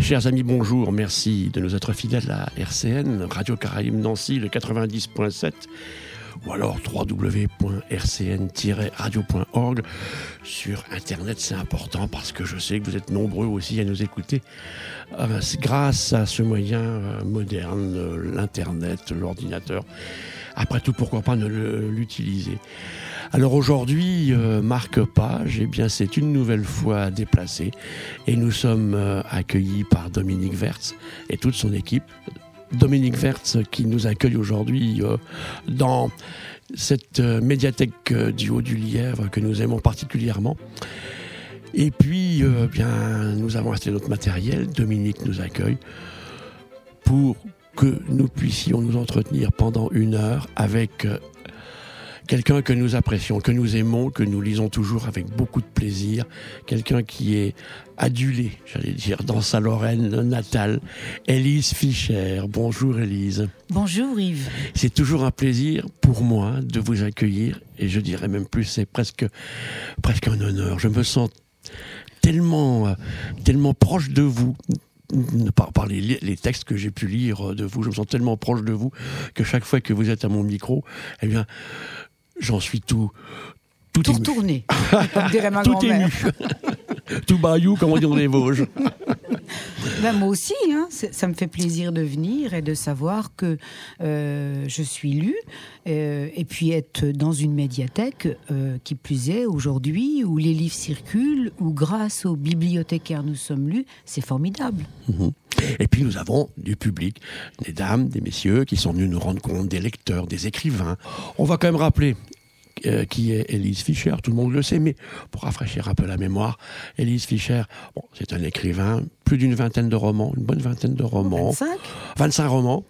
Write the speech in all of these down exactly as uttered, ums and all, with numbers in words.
Chers amis, bonjour, merci de nous être fidèles à R C N, Radio Caraïbes Nancy, le quatre-vingt-dix point sept, ou alors w w w point r c n tiret radio point org. Sur Internet, c'est important parce que je sais que vous êtes nombreux aussi à nous écouter. Euh, c'est grâce à ce moyen euh, moderne, euh, l'Internet, l'ordinateur. Après tout, pourquoi pas ne le, l'utiliser. Alors aujourd'hui, euh, Marc Page, eh bien, c'est une nouvelle fois déplacé et nous sommes euh, accueillis par Dominique Wertz et toute son équipe. Dominique Wertz qui nous accueille aujourd'hui euh, dans cette euh, médiathèque euh, du Haut-du-Lièvre que nous aimons particulièrement. Et puis, euh, bien, nous avons acheté notre matériel. Dominique nous accueille pour que nous puissions nous entretenir pendant une heure avec euh, quelqu'un que nous apprécions, que nous aimons, que nous lisons toujours avec beaucoup de plaisir, quelqu'un qui est adulé, j'allais dire, dans sa Lorraine natale, Élise Fischer. Bonjour Élise. Bonjour Yves. C'est toujours un plaisir pour moi de vous accueillir, et je dirais même plus, c'est presque, presque un honneur. Je me sens tellement, tellement proche de vous, par, par les, les textes que j'ai pu lire de vous, je me sens tellement proche de vous que chaque fois que vous êtes à mon micro, eh bien, j'en suis tout... Tout, tout retourné, comme dirait ma tout grand-mère. Ému. Tout bayou, comme on dit dans les Vosges. Ben moi aussi, hein, ça me fait plaisir de venir et de savoir que euh, je suis lue. Euh, et puis être dans une médiathèque, euh, qui plus est, aujourd'hui, où les livres circulent, où grâce aux bibliothécaires nous sommes lus, c'est formidable. Mmh. Et puis nous avons du public, des dames, des messieurs qui sont venus nous rendre compte, des lecteurs, des écrivains. On va quand même rappeler Euh, qui est Élise Fischer, tout le monde le sait, mais pour rafraîchir un peu la mémoire, Élise Fischer, bon, c'est un écrivain, plus d'une vingtaine de romans, une bonne vingtaine de romans. vingt-cinq vingt-cinq romans,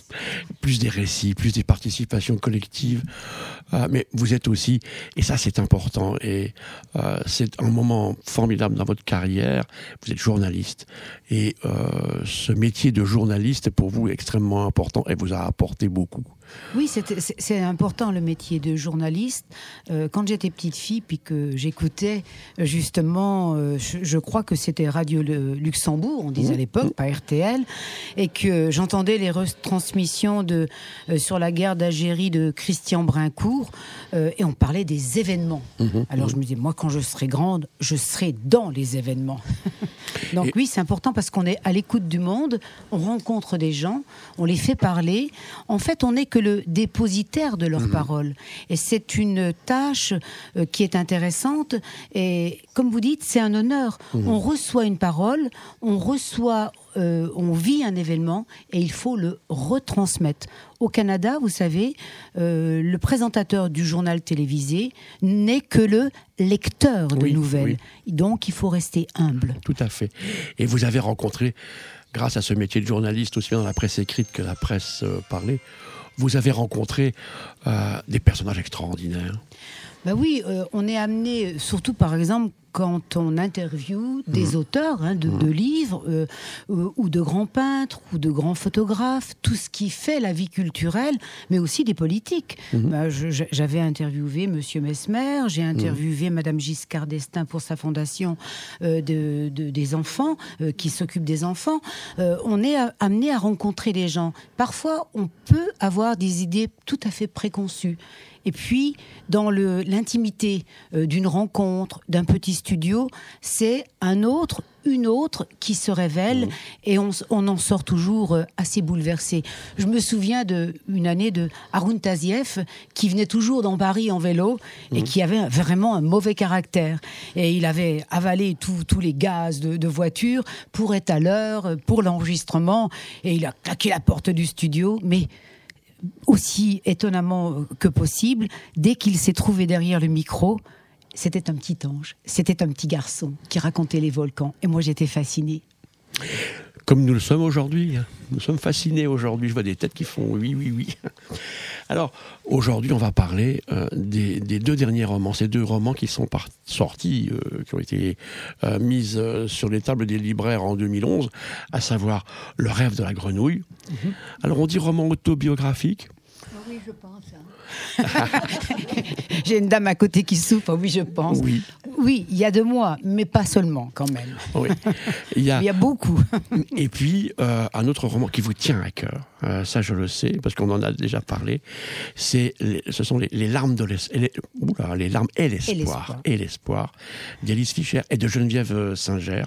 plus des récits, plus des participations collectives. Euh, mais vous êtes aussi, et ça c'est important, et euh, c'est un moment formidable dans votre carrière, vous êtes journaliste, et euh, ce métier de journaliste est pour vous extrêmement important et vous a apporté beaucoup. Oui, c'est, c'est, c'est important le métier de journaliste. Euh, quand j'étais petite fille, puis que j'écoutais justement, euh, je, je crois que c'était Radio le Luxembourg, on disait à l'époque, pas R T L, et que j'entendais les retransmissions de, euh, sur la guerre d'Algérie de Christian Brincourt, euh, et on parlait des événements. Mmh, Alors je me disais, moi quand je serai grande, je serai dans les événements. Donc et... oui, c'est important parce qu'on est à l'écoute du monde, on rencontre des gens, on les fait parler. En fait, on n'est que le dépositaire de leurs mmh. paroles. Et c'est une tâche euh, qui est intéressante. Et comme vous dites, c'est un honneur. Mmh. On reçoit une parole, on reçoit, euh, on vit un événement et il faut le retransmettre. Au Canada, vous savez, euh, le présentateur du journal télévisé n'est que le lecteur de oui, nouvelles. Oui. Donc, il faut rester humble. Tout à fait. Et vous avez rencontré, grâce à ce métier de journaliste, aussi bien dans la presse écrite que la presse euh, parlée, vous avez rencontré euh, des personnages extraordinaires. Ben oui, euh, on est amené, surtout par exemple, quand on interviewe des mmh. auteurs hein, de, mmh. de livres, euh, euh, ou de grands peintres, ou de grands photographes, tout ce qui fait la vie culturelle, mais aussi des politiques. Mmh. Ben, je, j'avais interviewé Monsieur Mesmer, j'ai interviewé mmh. Madame Giscard d'Estaing pour sa fondation euh, de, de, des enfants, euh, qui s'occupe des enfants. Euh, on est amené à rencontrer des gens. Parfois, on peut avoir des idées tout à fait préconçues. Et puis, dans le, l'intimité euh, d'une rencontre, d'un petit studio, c'est un autre, une autre qui se révèle mmh. et on, on en sort toujours euh, assez bouleversé. Je me souviens d'une année de Haroun Tazieff qui venait toujours dans Paris en vélo mmh. et qui avait vraiment un mauvais caractère. Et il avait avalé tous les gaz de, de voiture pour être à l'heure, pour l'enregistrement. Et il a claqué la porte du studio, mais... aussi étonnamment que possible, dès qu'il s'est trouvé derrière le micro, c'était un petit ange, c'était un petit garçon qui racontait les volcans. Et moi, j'étais fascinée. Comme nous le sommes aujourd'hui. Nous sommes fascinés aujourd'hui. Je vois des têtes qui font oui, oui, oui. Alors, aujourd'hui, on va parler euh, des, des deux derniers romans. Ces deux romans qui sont par- sortis, euh, qui ont été euh, mis euh, sur les tables des libraires en deux mille onze, à savoir Le rêve de la grenouille. Mm-hmm. Alors, on dit roman autobiographique. Oui, je pense. Hein. J'ai une dame à côté qui souffre, oui, je pense. Oui. Oui, il y a de moi, mais pas seulement, quand même. Oui. Il y a, il y a beaucoup. Et puis, euh, un autre roman qui vous tient à cœur, euh, ça je le sais, parce qu'on en a déjà parlé, c'est les, ce sont les, les larmes de l'es- les, oula, les larmes et l'espoir, et l'espoir, et l'espoir d'Alice Fischer et de Geneviève Singer.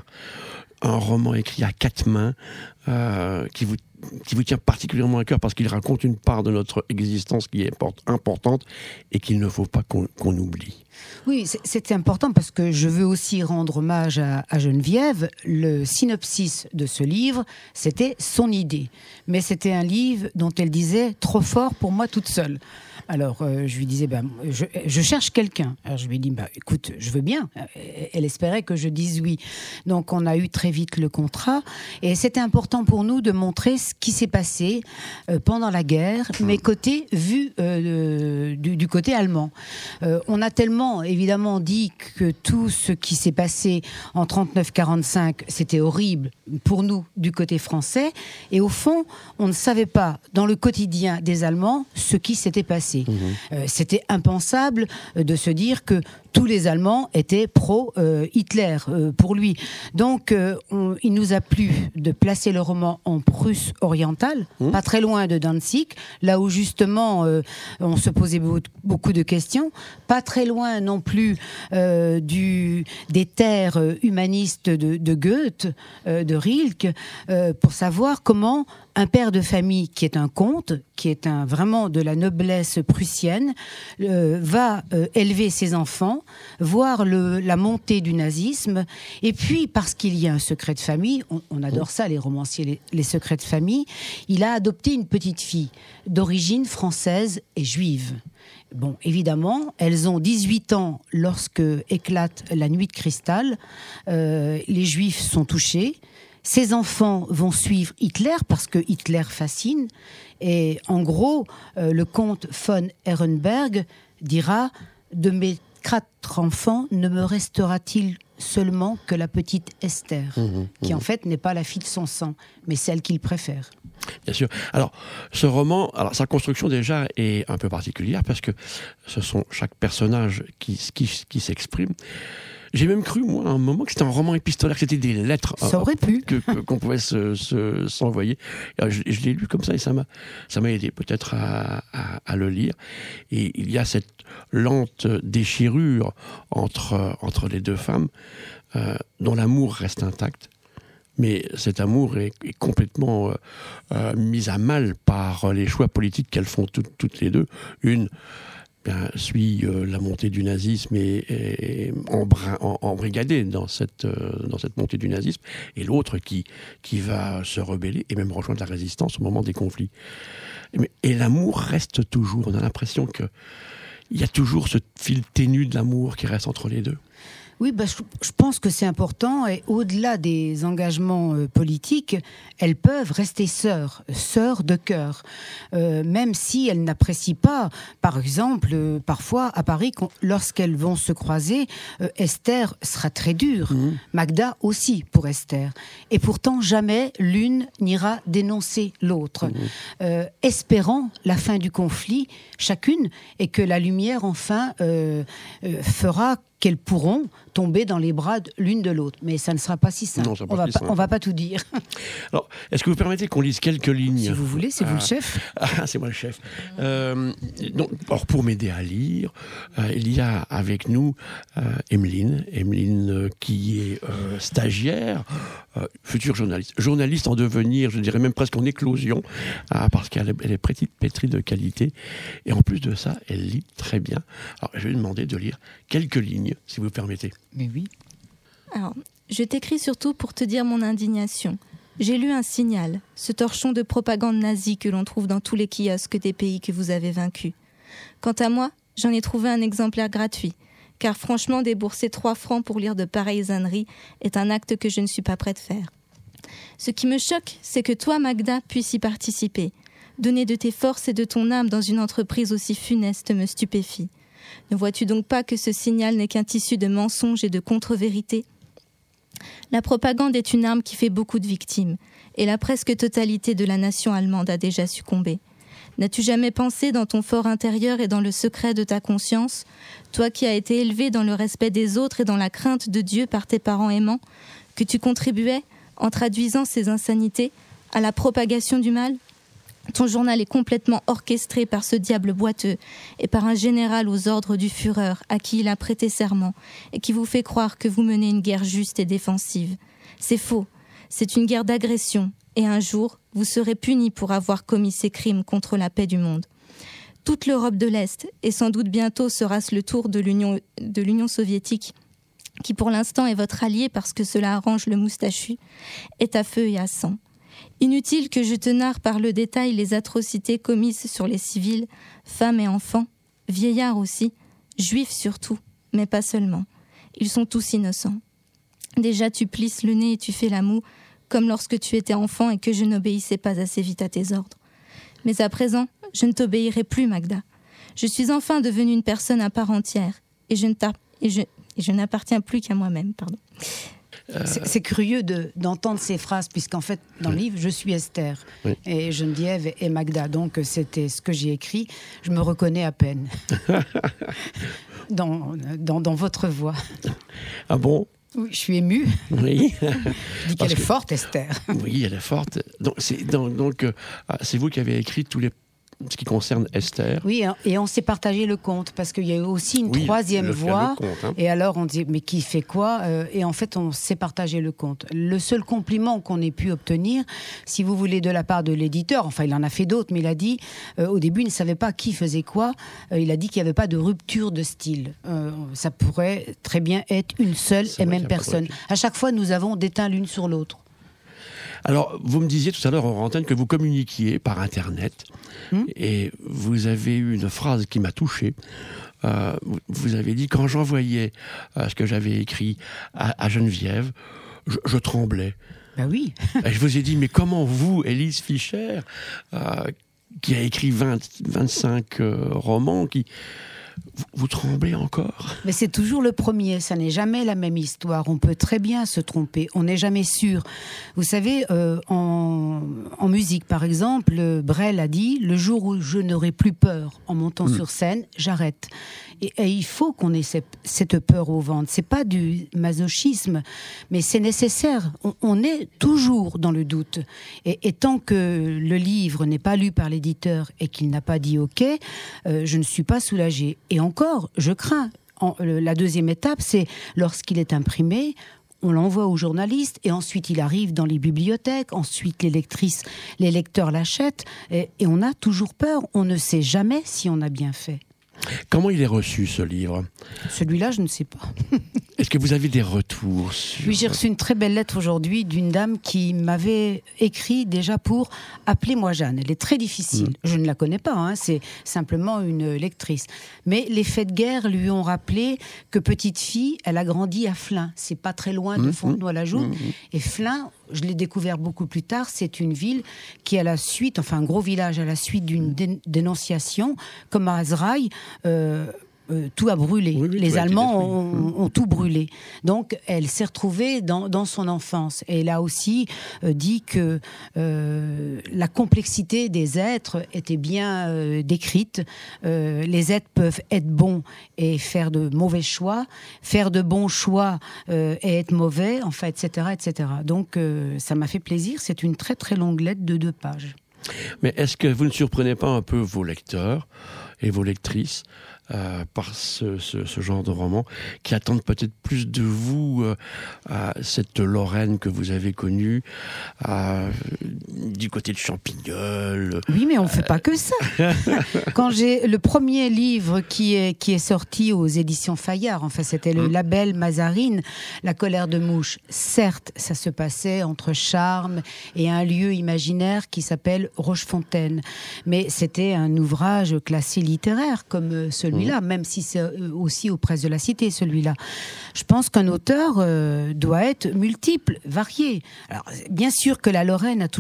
Un roman écrit à quatre mains euh, qui vous qui vous tient particulièrement à cœur parce qu'il raconte une part de notre existence qui est importante et qu'il ne faut pas qu'on, qu'on oublie. Oui, c'est, c'est important parce que je veux aussi rendre hommage à, à Geneviève. Le synopsis de ce livre, c'était son idée. Mais c'était un livre dont elle disait « trop fort pour moi toute seule ». Alors, euh, je lui disais, ben, je, je cherche quelqu'un. Alors, je lui ai dit, ben, écoute, je veux bien. Elle espérait que je dise oui. Donc, on a eu très vite le contrat. Et c'était important pour nous de montrer ce qui s'est passé euh, pendant la guerre, mais côté, vu euh, du, du côté allemand. Euh, on a tellement, évidemment, dit que tout ce qui s'est passé en trente-neuf quarante-cinq, c'était horrible pour nous du côté français. Et au fond, on ne savait pas, dans le quotidien des Allemands, ce qui s'était passé. Mmh. Euh, c'était impensable de se dire que tous les Allemands étaient pro-Hitler euh, euh, pour lui. Donc, euh, on, il nous a plu de placer le roman en Prusse orientale, mmh. pas très loin de Danzig, là où justement euh, on se posait beaucoup de questions, pas très loin non plus euh, du, des terres humanistes de, de Goethe, euh, de Rilke, euh, pour savoir comment un père de famille qui est un comte, qui est un, vraiment de la noblesse prussienne, euh, va euh, élever ses enfants, voir le, la montée du nazisme, et puis parce qu'il y a un secret de famille, on, on adore ça les romanciers, les, les secrets de famille, il a adopté une petite fille d'origine française et juive. Bon, évidemment, elles ont dix-huit ans lorsque éclate la nuit de cristal, euh, les Juifs sont touchés. Ces enfants vont suivre Hitler parce que Hitler fascine. Et en gros, euh, le comte von Ehrenberg dira « De mes quatre enfants, ne me restera-t-il seulement que la petite Esther, mmh, mmh. qui en fait n'est pas la fille de son sang, mais celle qu'il préfère ». Bien sûr. Alors, ce roman, alors sa construction déjà est un peu particulière parce que ce sont chaque personnage qui, qui, qui s'exprime. J'ai même cru, moi, à un moment, que c'était un roman épistolaire, que c'était des lettres. Ça aurait pu. Que, que, qu'on pouvait se, se, s'envoyer. Alors, je, je l'ai lu comme ça et ça m'a, ça m'a aidé peut-être à, à, à le lire. Et il y a cette lente déchirure entre, entre les deux femmes, euh, dont l'amour reste intact. Mais cet amour est, est complètement euh, euh, mis à mal par les choix politiques qu'elles font tout, toutes les deux. Une bien, suit euh, la montée du nazisme et est embrigadée dans cette, euh, dans cette montée du nazisme, et l'autre qui, qui va se rebeller et même rejoindre la résistance au moment des conflits. Et, et l'amour reste toujours. On a l'impression qu'il y a toujours ce fil ténu de l'amour qui reste entre les deux. Oui, bah, je, je pense que c'est important et au-delà des engagements euh, politiques, elles peuvent rester sœurs, sœurs de cœur, euh, même si elles n'apprécient pas. Par exemple, euh, parfois à Paris, lorsqu'elles vont se croiser, euh, Esther sera très dure, mmh. Magda aussi pour Esther. Et pourtant, jamais l'une n'ira dénoncer l'autre, mmh. euh, espérant la fin du conflit, chacune, et que la lumière enfin euh, euh, fera qu'elles pourront tomber dans les bras de l'une de l'autre. Mais ça ne sera pas si simple. Non, on va pas, on va pas tout dire. Alors, est-ce que vous permettez qu'on lise quelques lignes ? Si vous voulez, c'est ah, vous le chef. Ah, c'est moi le chef. Euh, donc, alors pour m'aider à lire, euh, il y a avec nous euh, Emeline, Emeline euh, qui est euh, stagiaire, euh, future journaliste, journaliste en devenir, je dirais même presque en éclosion, euh, parce qu'elle est, elle est pétrie, pétrie de qualité. Et en plus de ça, elle lit très bien. Alors, je vais lui demander de lire quelques lignes, si vous permettez. Mais oui. Alors, je t'écris surtout pour te dire mon indignation. J'ai lu un signal, ce torchon de propagande nazie que l'on trouve dans tous les kiosques des pays que vous avez vaincus. Quant à moi, j'en ai trouvé un exemplaire gratuit, car franchement, débourser trois francs pour lire de pareilles âneries est un acte que je ne suis pas prête de faire. Ce qui me choque, c'est que toi, Magda, puisses y participer. Donner de tes forces et de ton âme dans une entreprise aussi funeste me stupéfie. Ne vois-tu donc pas que ce signal n'est qu'un tissu de mensonges et de contre-vérités ? La propagande est une arme qui fait beaucoup de victimes, et la presque totalité de la nation allemande a déjà succombé. N'as-tu jamais pensé dans ton fort intérieur et dans le secret de ta conscience, toi qui as été élevé dans le respect des autres et dans la crainte de Dieu par tes parents aimants, que tu contribuais, en traduisant ces insanités, à la propagation du mal ? Ton journal est complètement orchestré par ce diable boiteux et par un général aux ordres du Führer à qui il a prêté serment et qui vous fait croire que vous menez une guerre juste et défensive. C'est faux, c'est une guerre d'agression et un jour, vous serez punis pour avoir commis ces crimes contre la paix du monde. Toute l'Europe de l'Est, et sans doute bientôt sera-ce le tour de l'Union, de l'Union soviétique, qui pour l'instant est votre allié parce que cela arrange le moustachu, est à feu et à sang. Inutile que je te narre par le détail les atrocités commises sur les civils, femmes et enfants, vieillards aussi, juifs surtout, mais pas seulement. Ils sont tous innocents. Déjà tu plisses le nez et tu fais la moue, comme lorsque tu étais enfant et que je n'obéissais pas assez vite à tes ordres. Mais à présent, je ne t'obéirai plus, Magda. Je suis enfin devenue une personne à part entière, et je, ne et je, et je n'appartiens plus qu'à moi-même. Pardon. Euh... C'est, c'est curieux de, d'entendre ces phrases, puisqu'en fait, dans oui. le livre, je suis Esther, oui. et Geneviève et Magda, donc c'était ce que j'ai écrit. Je me reconnais à peine dans, dans, dans votre voix. Ah bon ? Oui, je suis émue. Oui. Je dis qu'elle est que, forte, Esther. Oui, elle est forte. Donc, c'est, donc, donc euh, c'est vous qui avez écrit tous les, ce qui concerne Esther. Oui, et on s'est partagé le compte, parce qu'il y a eu aussi une oui, troisième le, voix. le compte, hein. Et alors, on dit, mais qui fait quoi ? Et en fait, on s'est partagé le compte. Le seul compliment qu'on ait pu obtenir, si vous voulez, de la part de l'éditeur, enfin, il en a fait d'autres, mais il a dit, euh, au début, il ne savait pas qui faisait quoi. Euh, il a dit qu'il n'y avait pas de rupture de style. Euh, ça pourrait très bien être une seule C'est et même personne. À chaque fois, nous avons déteint l'une sur l'autre. Alors, vous me disiez tout à l'heure, en antenne, que vous communiquiez par Internet. Hum. Et vous avez eu une phrase qui m'a touché. Euh, vous avez dit, quand j'envoyais euh, ce que j'avais écrit à, à Geneviève, je, je tremblais. Ben oui. Et je vous ai dit, mais comment vous, Elise Fischer, euh, qui a écrit vingt, vingt-cinq euh, romans, qui... Vous, vous tremblez encore ? Mais c'est toujours le premier, ça n'est jamais la même histoire. On peut très bien se tromper, on n'est jamais sûr. Vous savez, euh, en, en musique, par exemple, Brel a dit « Le jour où je n'aurai plus peur en montant mmh. sur scène, j'arrête ». Et, et il faut qu'on ait cette, cette peur au ventre. C'est pas du masochisme, mais c'est nécessaire. On, on est toujours dans le doute. Et, et tant que le livre n'est pas lu par l'éditeur et qu'il n'a pas dit OK, euh, je ne suis pas soulagée. Et encore, je crains. En, euh, la deuxième étape, c'est lorsqu'il est imprimé, on l'envoie aux journalistes et ensuite il arrive dans les bibliothèques, ensuite les lectrices, les lecteurs l'achètent et, et on a toujours peur. On ne sait jamais si on a bien fait. Comment il est reçu, ce livre ? Celui-là, je ne sais pas. Est-ce que vous avez des retours sur... Oui, j'ai reçu une très belle lettre aujourd'hui d'une dame qui m'avait écrit déjà pour « Appelez-moi Jeanne ». Elle est très difficile. Mmh. Je ne la connais pas, hein, c'est simplement une lectrice. Mais les faits de guerre lui ont rappelé que petite fille, elle a grandi à Flins. C'est pas très loin de Fontenoy-la-Joux. Mmh. Et Flins, je l'ai découvert beaucoup plus tard, c'est une ville qui, à la suite, enfin un gros village, à la suite d'une dé- dénonciation, comme à Azraï, euh, euh, tout a brûlé. Oui, oui, les Allemands ont, ont tout brûlé. Donc, elle s'est retrouvée dans, dans son enfance. Et elle a aussi euh, dit que euh, la complexité des êtres était bien euh, décrite. Euh, les êtres peuvent être bons et faire de mauvais choix, faire de bons choix euh, et être mauvais, enfin, et cetera, et cetera. Donc, euh, ça m'a fait plaisir. C'est une très, très longue lettre de deux pages. Mais est-ce que vous ne surprenez pas un peu vos lecteurs et vos lectrices Euh, par ce, ce, ce genre de roman, qui attendent peut-être plus de vous, euh, à cette Lorraine que vous avez connue, à, du côté de Champignol. Oui, mais on ne fait euh... pas que ça. Quand j'ai le premier livre qui est, qui est sorti aux éditions Fayard, enfin c'était le mmh. label Mazarine, La colère de mouche, certes, ça se passait entre Charmes et un lieu imaginaire qui s'appelle Rochefontaine, mais c'était un ouvrage classé littéraire comme celui Celui-là, même si c'est aussi aux presses de la Cité, celui-là. Je pense qu'un auteur euh, doit être multiple, varié. Alors, bien sûr que la Lorraine a toujours une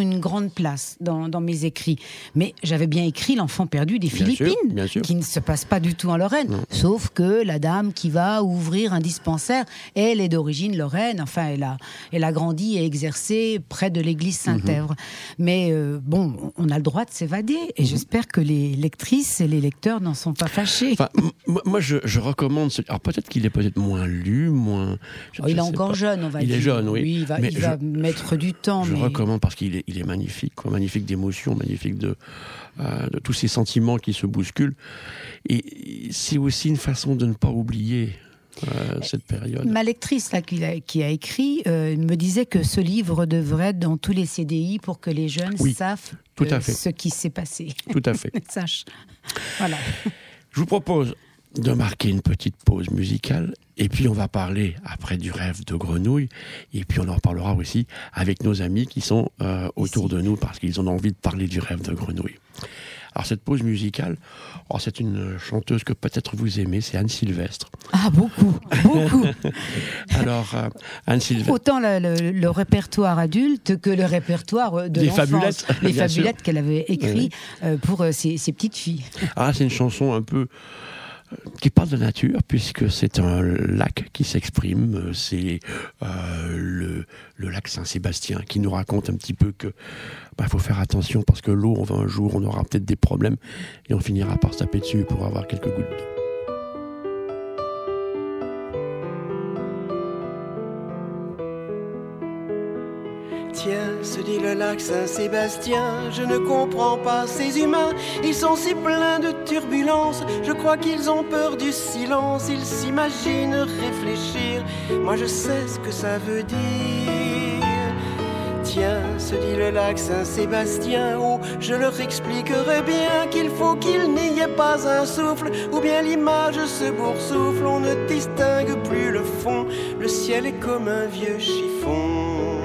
une grande place dans, dans mes écrits. Mais j'avais bien écrit L'enfant perdu des Bien Philippines, sûr, bien sûr. qui ne se passe pas du tout en Lorraine. Non. Sauf que la dame qui va ouvrir un dispensaire, elle est d'origine lorraine. Enfin, elle a, elle a grandi et exercé près de l'église Saint-Èvre. Mm-hmm. Mais euh, bon, on a le droit de s'évader. Et mm-hmm. j'espère que les lectrices et les lecteurs n'en sont pas fâchés. Enfin, m- moi, je, je recommande... Ce... Alors peut-être qu'il est peut-être moins lu, moins... Oh, il est encore pas. jeune, on va il dire. Il est jeune, oui. oui il va, il je, va mettre du temps. Je mais... recommande parce qu'il est, il est magnifique, quoi, magnifique d'émotions, magnifique de, euh, de tous ces sentiments qui se bousculent. Et c'est aussi une façon de ne pas oublier euh, cette période. Ma lectrice là, qui, a, qui a écrit euh, me disait que ce livre devrait être dans tous les C D I pour que les jeunes oui, savent tout à euh, fait. ce qui s'est passé. Tout à fait. Sache. Voilà. Je vous propose de marquer une petite pause musicale et puis on va parler après du rêve de grenouille et puis on en reparlera aussi avec nos amis qui sont euh, autour Ici. de nous parce qu'ils ont envie de parler du rêve de grenouille. Alors cette pause musicale, oh, c'est une chanteuse que peut-être vous aimez, c'est Anne Sylvestre. Ah beaucoup, beaucoup. Alors euh, Anne Sylvestre. Autant le, le, le répertoire adulte que le répertoire de Les l'enfance. fabulettes. Les fabulettes qu'elle avait écrites oui. euh, pour euh, ses, ses petites filles. Ah, c'est une chanson un peu qui parle de nature, puisque c'est un lac qui s'exprime, c'est euh, le, le lac Saint-Sébastien qui nous raconte un petit peu que bah, faut faire attention parce que l'eau, on va un jour, on aura peut-être des problèmes et on finira par se taper dessus pour avoir quelques gouttes d'eau. Tiens, se dit le lac Saint-Sébastien, je ne comprends pas ces humains, ils sont si pleins de turbulences, je crois qu'ils ont peur du silence, ils s'imaginent réfléchir, moi je sais ce que ça veut dire. Tiens, se dit le lac Saint-Sébastien, oh, je leur expliquerai bien qu'il faut qu'il n'y ait pas un souffle, ou bien l'image se boursoufle, on ne distingue plus le fond, le ciel est comme un vieux chiffon.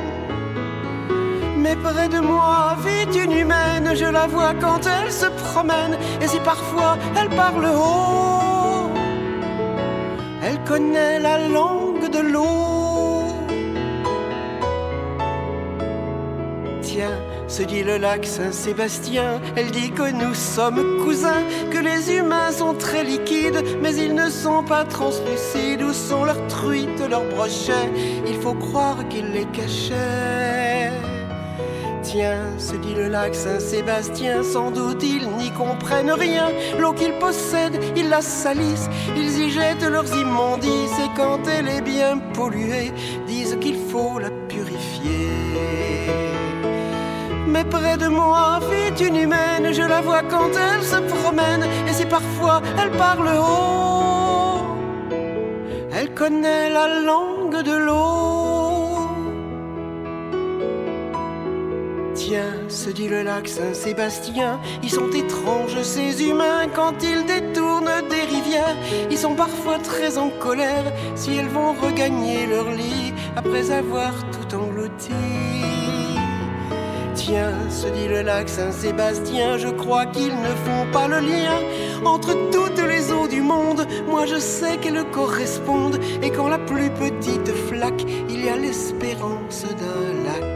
Mais près de moi vit une humaine, je la vois quand elle se promène, et si parfois elle parle haut, elle connaît la langue de l'eau. Tiens, se dit le lac Saint-Sébastien, elle dit que nous sommes cousins, que les humains sont très liquides, mais ils ne sont pas translucides. Où sont leurs truites, leurs brochets? Il faut croire qu'ils les cachaient. Tiens, se dit le lac Saint-Sébastien, sans doute ils n'y comprennent rien. L'eau qu'ils possèdent, ils la salissent, ils y jettent leurs immondices, et quand elle est bien polluée, disent qu'il faut la purifier. Mais près de moi vit une humaine, je la vois quand elle se promène, et si parfois elle parle haut, elle connaît la langue de l'eau. Tiens, se dit le lac Saint-Sébastien, ils sont étranges ces humains quand ils détournent des rivières. Ils sont parfois très en colère si elles vont regagner leur lit après avoir tout englouti. Tiens, se dit le lac Saint-Sébastien, je crois qu'ils ne font pas le lien entre toutes les eaux du monde. Moi je sais qu'elles correspondent, et quand la plus petite flaque, il y a l'espérance d'un lac.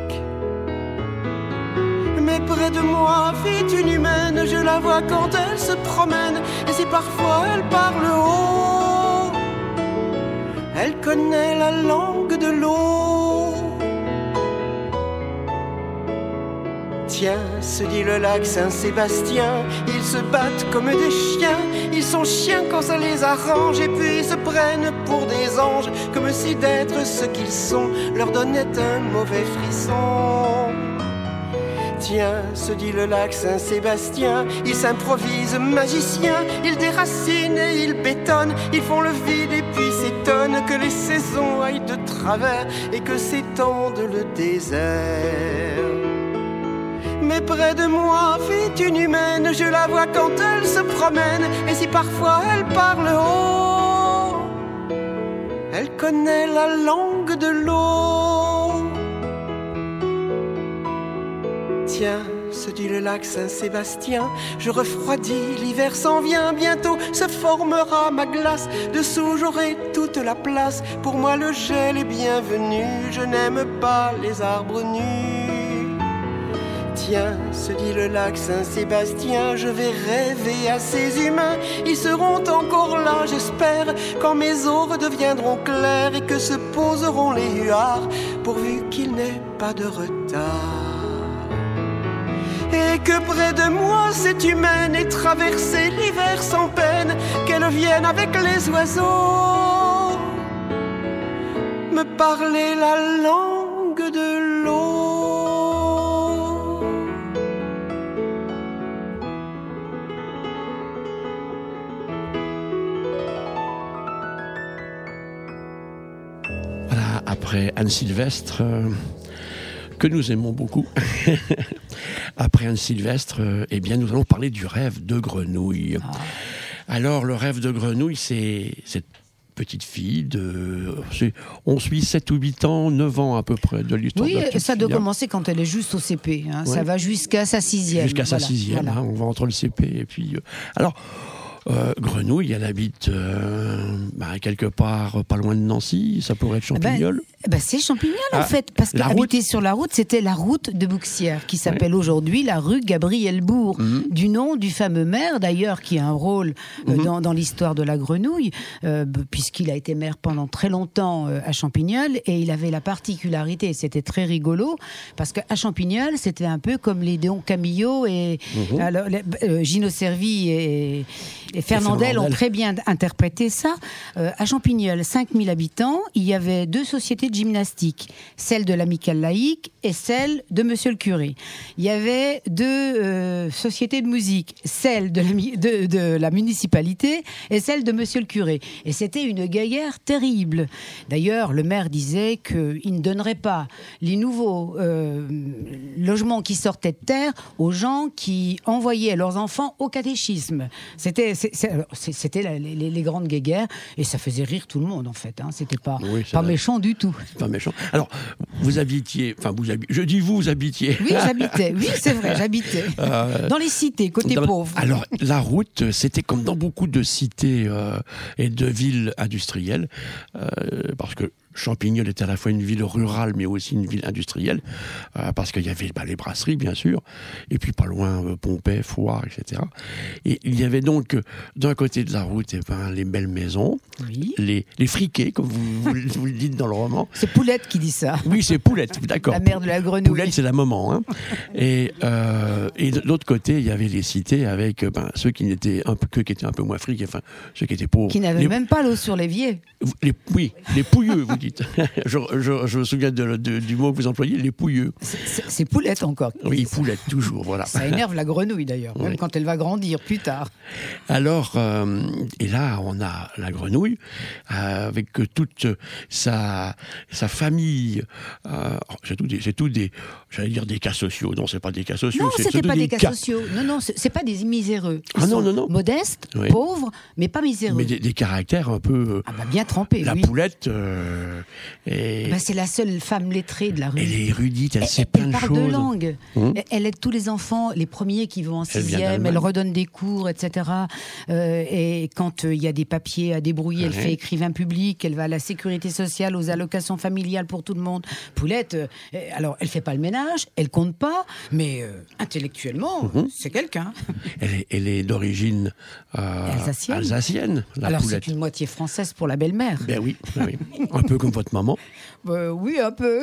Mais près de moi vit une humaine, je la vois quand elle se promène, et si parfois elle parle haut, elle connaît la langue de l'eau. Tiens, se dit le lac Saint-Sébastien, ils se battent comme des chiens, ils sont chiens quand ça les arrange, et puis ils se prennent pour des anges, comme si d'être ce qu'ils sont leur donnait un mauvais frisson. Tiens, se dit le lac Saint-Sébastien, ils s'improvisent magiciens, ils déracinent et ils bétonnent, ils font le vide et puis s'étonnent que les saisons aillent de travers et que s'étende le désert. Mais près de moi vit une humaine, je la vois quand elle se promène, et si parfois elle parle haut, elle connaît la langue de l'eau. Tiens, se dit le lac Saint-Sébastien, je refroidis, l'hiver s'en vient, bientôt se formera ma glace, dessous j'aurai toute la place, pour moi le gel est bienvenu, je n'aime pas les arbres nus. Tiens, se dit le lac Saint-Sébastien, je vais rêver à ces humains. Ils seront encore là, j'espère, quand mes eaux redeviendront claires et que se poseront les huards, pourvu qu'il n'ait pas de retard. Et que près de moi cette humaine ait traversé l'hiver sans peine, qu'elle vienne avec les oiseaux me parler la langue de l'eau. Voilà, après Anne Sylvestre, euh, que nous aimons beaucoup, après Anne Sylvestre, euh, eh bien, nous allons parler du rêve de Grenouille. Ah. Alors, le rêve de Grenouille, c'est cette petite fille de... On suit sept ou huit ans, neuf ans à peu près de l'histoire oui, de la petite ça fille, doit hein. commencer quand elle est juste au C P. Hein. Ouais. Ça va jusqu'à sa sixième. Jusqu'à sa voilà, sixième, voilà. Hein, on va entre le C P et puis... Euh, alors... Euh, Grenouille, elle habite euh, bah, quelque part pas loin de Nancy, ça pourrait être Champignol. Ben, ben c'est Champignol ah, en fait, parce qu'habiter sur la route, c'était la route de Bouxières, qui s'appelle ouais. aujourd'hui la rue Gabriel-Bourg, mmh. du nom du fameux maire d'ailleurs, qui a un rôle euh, mmh. dans, dans l'histoire de la Grenouille, euh, puisqu'il a été maire pendant très longtemps euh, à Champignol, et il avait la particularité, c'était très rigolo, parce qu'à Champignol, c'était un peu comme les Léon Camillo et mmh. alors, les, euh, Gino Servi et... Et Fernandel ont très bien interprété ça. Euh, à Champignol, cinq mille habitants, il y avait deux sociétés de gymnastique, celle de l'Amicale laïque et celle de Monsieur le curé. Il y avait deux euh, sociétés de musique, celle de la, de, de la municipalité et celle de Monsieur le curé. Et c'était une guéguerre terrible. D'ailleurs, le maire disait qu'il ne donnerait pas les nouveaux euh, logements qui sortaient de terre aux gens qui envoyaient leurs enfants au catéchisme. C'était C'était la, les, les grandes guéguerres et ça faisait rire tout le monde en fait. Hein. C'était pas, oui, pas méchant du tout. Pas méchant. Alors, vous habitiez, enfin vous habitiez, je dis vous, vous habitiez. Oui, j'habitais. Oui, c'est vrai, j'habitais. Euh, dans les cités, côté dans, pauvre. Alors, la route, c'était comme dans beaucoup de cités euh, et de villes industrielles, euh, parce que Champignol était à la fois une ville rurale, mais aussi une ville industrielle, euh, parce qu'il y avait bah, les brasseries, bien sûr, et puis pas loin, euh, Pompey, Foire, et cetera. Et il y avait donc, euh, d'un côté de la route, eh ben, les belles maisons, oui. les, les friquets, comme vous, vous, vous le dites dans le roman. C'est Poulette qui dit ça. Oui, c'est Poulette, d'accord. La mère de la Grenouille. Poulette, c'est la maman. Hein. et, euh, et de l'autre côté, il y avait les cités avec ben, ceux qui n'étaient un peu, que, qui étaient un peu moins frics, enfin, ceux qui étaient pauvres. Qui n'avaient les, même pas l'eau sur l'évier. Les, oui, les pouilleux, vous dites. je, je, je me souviens de, de, du mot que vous employez, les pouilleux. C'est, c'est Poulette encore. Oui, Poulette, toujours, voilà. Ça énerve la grenouille d'ailleurs, même oui. quand elle va grandir plus tard. Alors, euh, et là, on a la grenouille, euh, avec toute sa, sa famille. Euh, c'est tout des, c'est tout des, j'allais dire des cas sociaux. Non, c'est pas des cas sociaux. Non, c'est, c'était c'est pas des, des cas, cas sociaux. Non, non, c'est, c'est pas des miséreux. Ils ah sont non, non, non. modestes, oui. pauvres, mais pas miséreux. Mais des, des caractères un peu. Ah bah bien trempés. La oui. Poulette. Euh, et... bah c'est la seule femme lettrée de la rue. Elle est érudite, elle, elle sait elle, plein elle de parle choses. de langue. Hum. Elle, elle aide tous les enfants, les premiers qui vont en sixième. Elle, elle redonne des cours, et cetera. Euh, et quand il euh, y a des papiers à débrouiller, ouais. elle fait écrivain public. Elle va à la sécurité sociale, aux allocations familiales pour tout le monde. Poulette, euh, alors elle fait pas le ménage, elle compte pas, mais euh, intellectuellement, hum. c'est quelqu'un. Elle est, elle est d'origine euh, alsacienne. alsacienne la alors Poulette. C'est une moitié française pour la belle-mère. Ben oui, ben oui. Un peu comme votre maman. Euh, oui, un peu.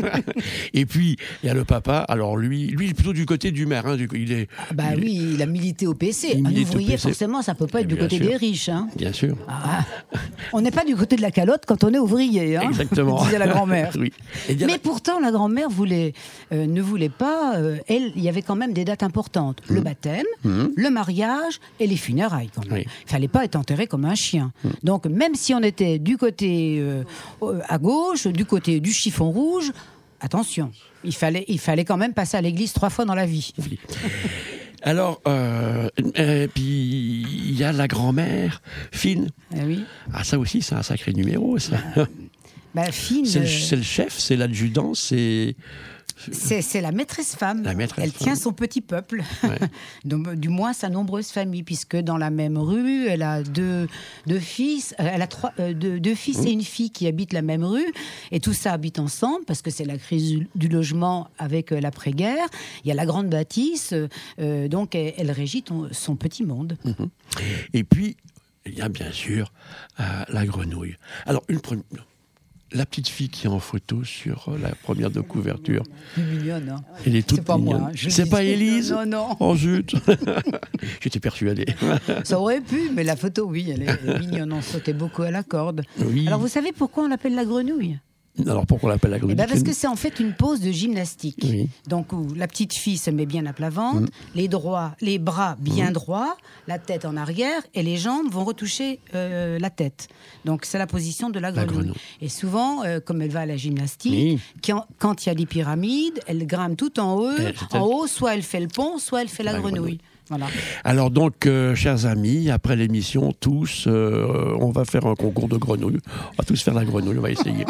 Et puis, il y a le papa. Alors lui, lui, il est plutôt du côté du maire. Hein, du, il est, ah bah il oui, est, il a milité au P C. Un ouvrier, forcément, ça peut pas être du côté sûr. des riches. Hein. Bien sûr. Ah, on n'est pas du côté de la calotte quand on est ouvrier. Hein, exactement. disait la grand-mère. oui. Mais la... pourtant, la grand-mère voulait, euh, ne voulait pas... Euh, elle, il y avait quand même des dates importantes. Mmh. Le baptême, mmh. le mariage et les funérailles. Quand même. Oui. Il fallait pas être enterré comme un chien. Mmh. Donc, même si on était du côté euh, à gauche, du côté du chiffon rouge, attention, il fallait, il fallait quand même passer à l'église trois fois dans la vie. Oui. Alors, euh, et puis il y a la grand-mère, Fine. Ah oui. Ah, ça aussi, c'est un sacré numéro, ça. Bah, Fine. C'est le, c'est le chef, c'est l'adjudant, c'est. C'est, c'est la maîtresse femme. La maîtresse elle femme. tient son petit peuple, Ouais. Donc, du moins sa nombreuse famille, puisque dans la même rue, elle a deux, deux fils, euh, elle a trois, euh, deux, deux fils mmh. et une fille qui habitent la même rue, et tout ça habite ensemble parce que c'est la crise du, du logement avec euh, l'après-guerre. Il y a la grande bâtisse, euh, donc elle, elle régit ton, son petit monde. Mmh. Et puis il y a bien sûr euh, la grenouille. Alors une première. La petite fille qui est en photo sur la première de couverture. Elle est mignonne, hein. Elle est toute c'est pas mignonne. moi. Hein. C'est pas Élise ? Non, non. Oh zut. J'étais persuadé. Ça aurait pu, mais la photo, oui, elle est, elle est mignonne. On sautait beaucoup à la corde. Oui. Alors, vous savez pourquoi on l'appelle la grenouille ? Alors pourquoi on l'appelle la grenouille ? Eh ben parce que c'est en fait une pose de gymnastique. Oui. Donc où la petite fille se met bien à plat ventre, mmh. les, droits, les bras bien mmh. droits, la tête en arrière et les jambes vont retoucher euh, la tête. Donc c'est la position de la grenouille. La grenouille. Et souvent, euh, comme elle va à la gymnastique, oui. quand, quand il y a des pyramides, elle grimpe tout en haut. Elle, en haut, soit elle fait le pont, soit elle fait la, la grenouille. grenouille. Voilà. Alors donc, euh, chers amis, après l'émission, tous, euh, on va faire un concours de grenouilles. On va tous faire la grenouille, on va essayer.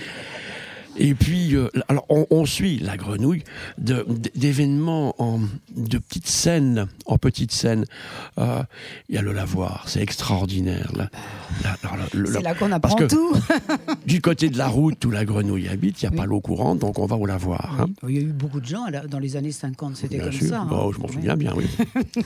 Et puis, euh, alors on, on suit la grenouille de, d'événements, en, de petites scènes, en petites scènes. Il euh, y a le lavoir, c'est extraordinaire. Là, là, là, le, c'est là, là qu'on apprend tout. Du côté de la route où la grenouille habite, il n'y a oui. pas l'eau courante, donc on va au lavoir. Hein. Oui. Il y a eu beaucoup de gens là, dans les années cinquante, c'était bien comme sûr. ça. Hein. Oh, je m'en souviens bien, oui.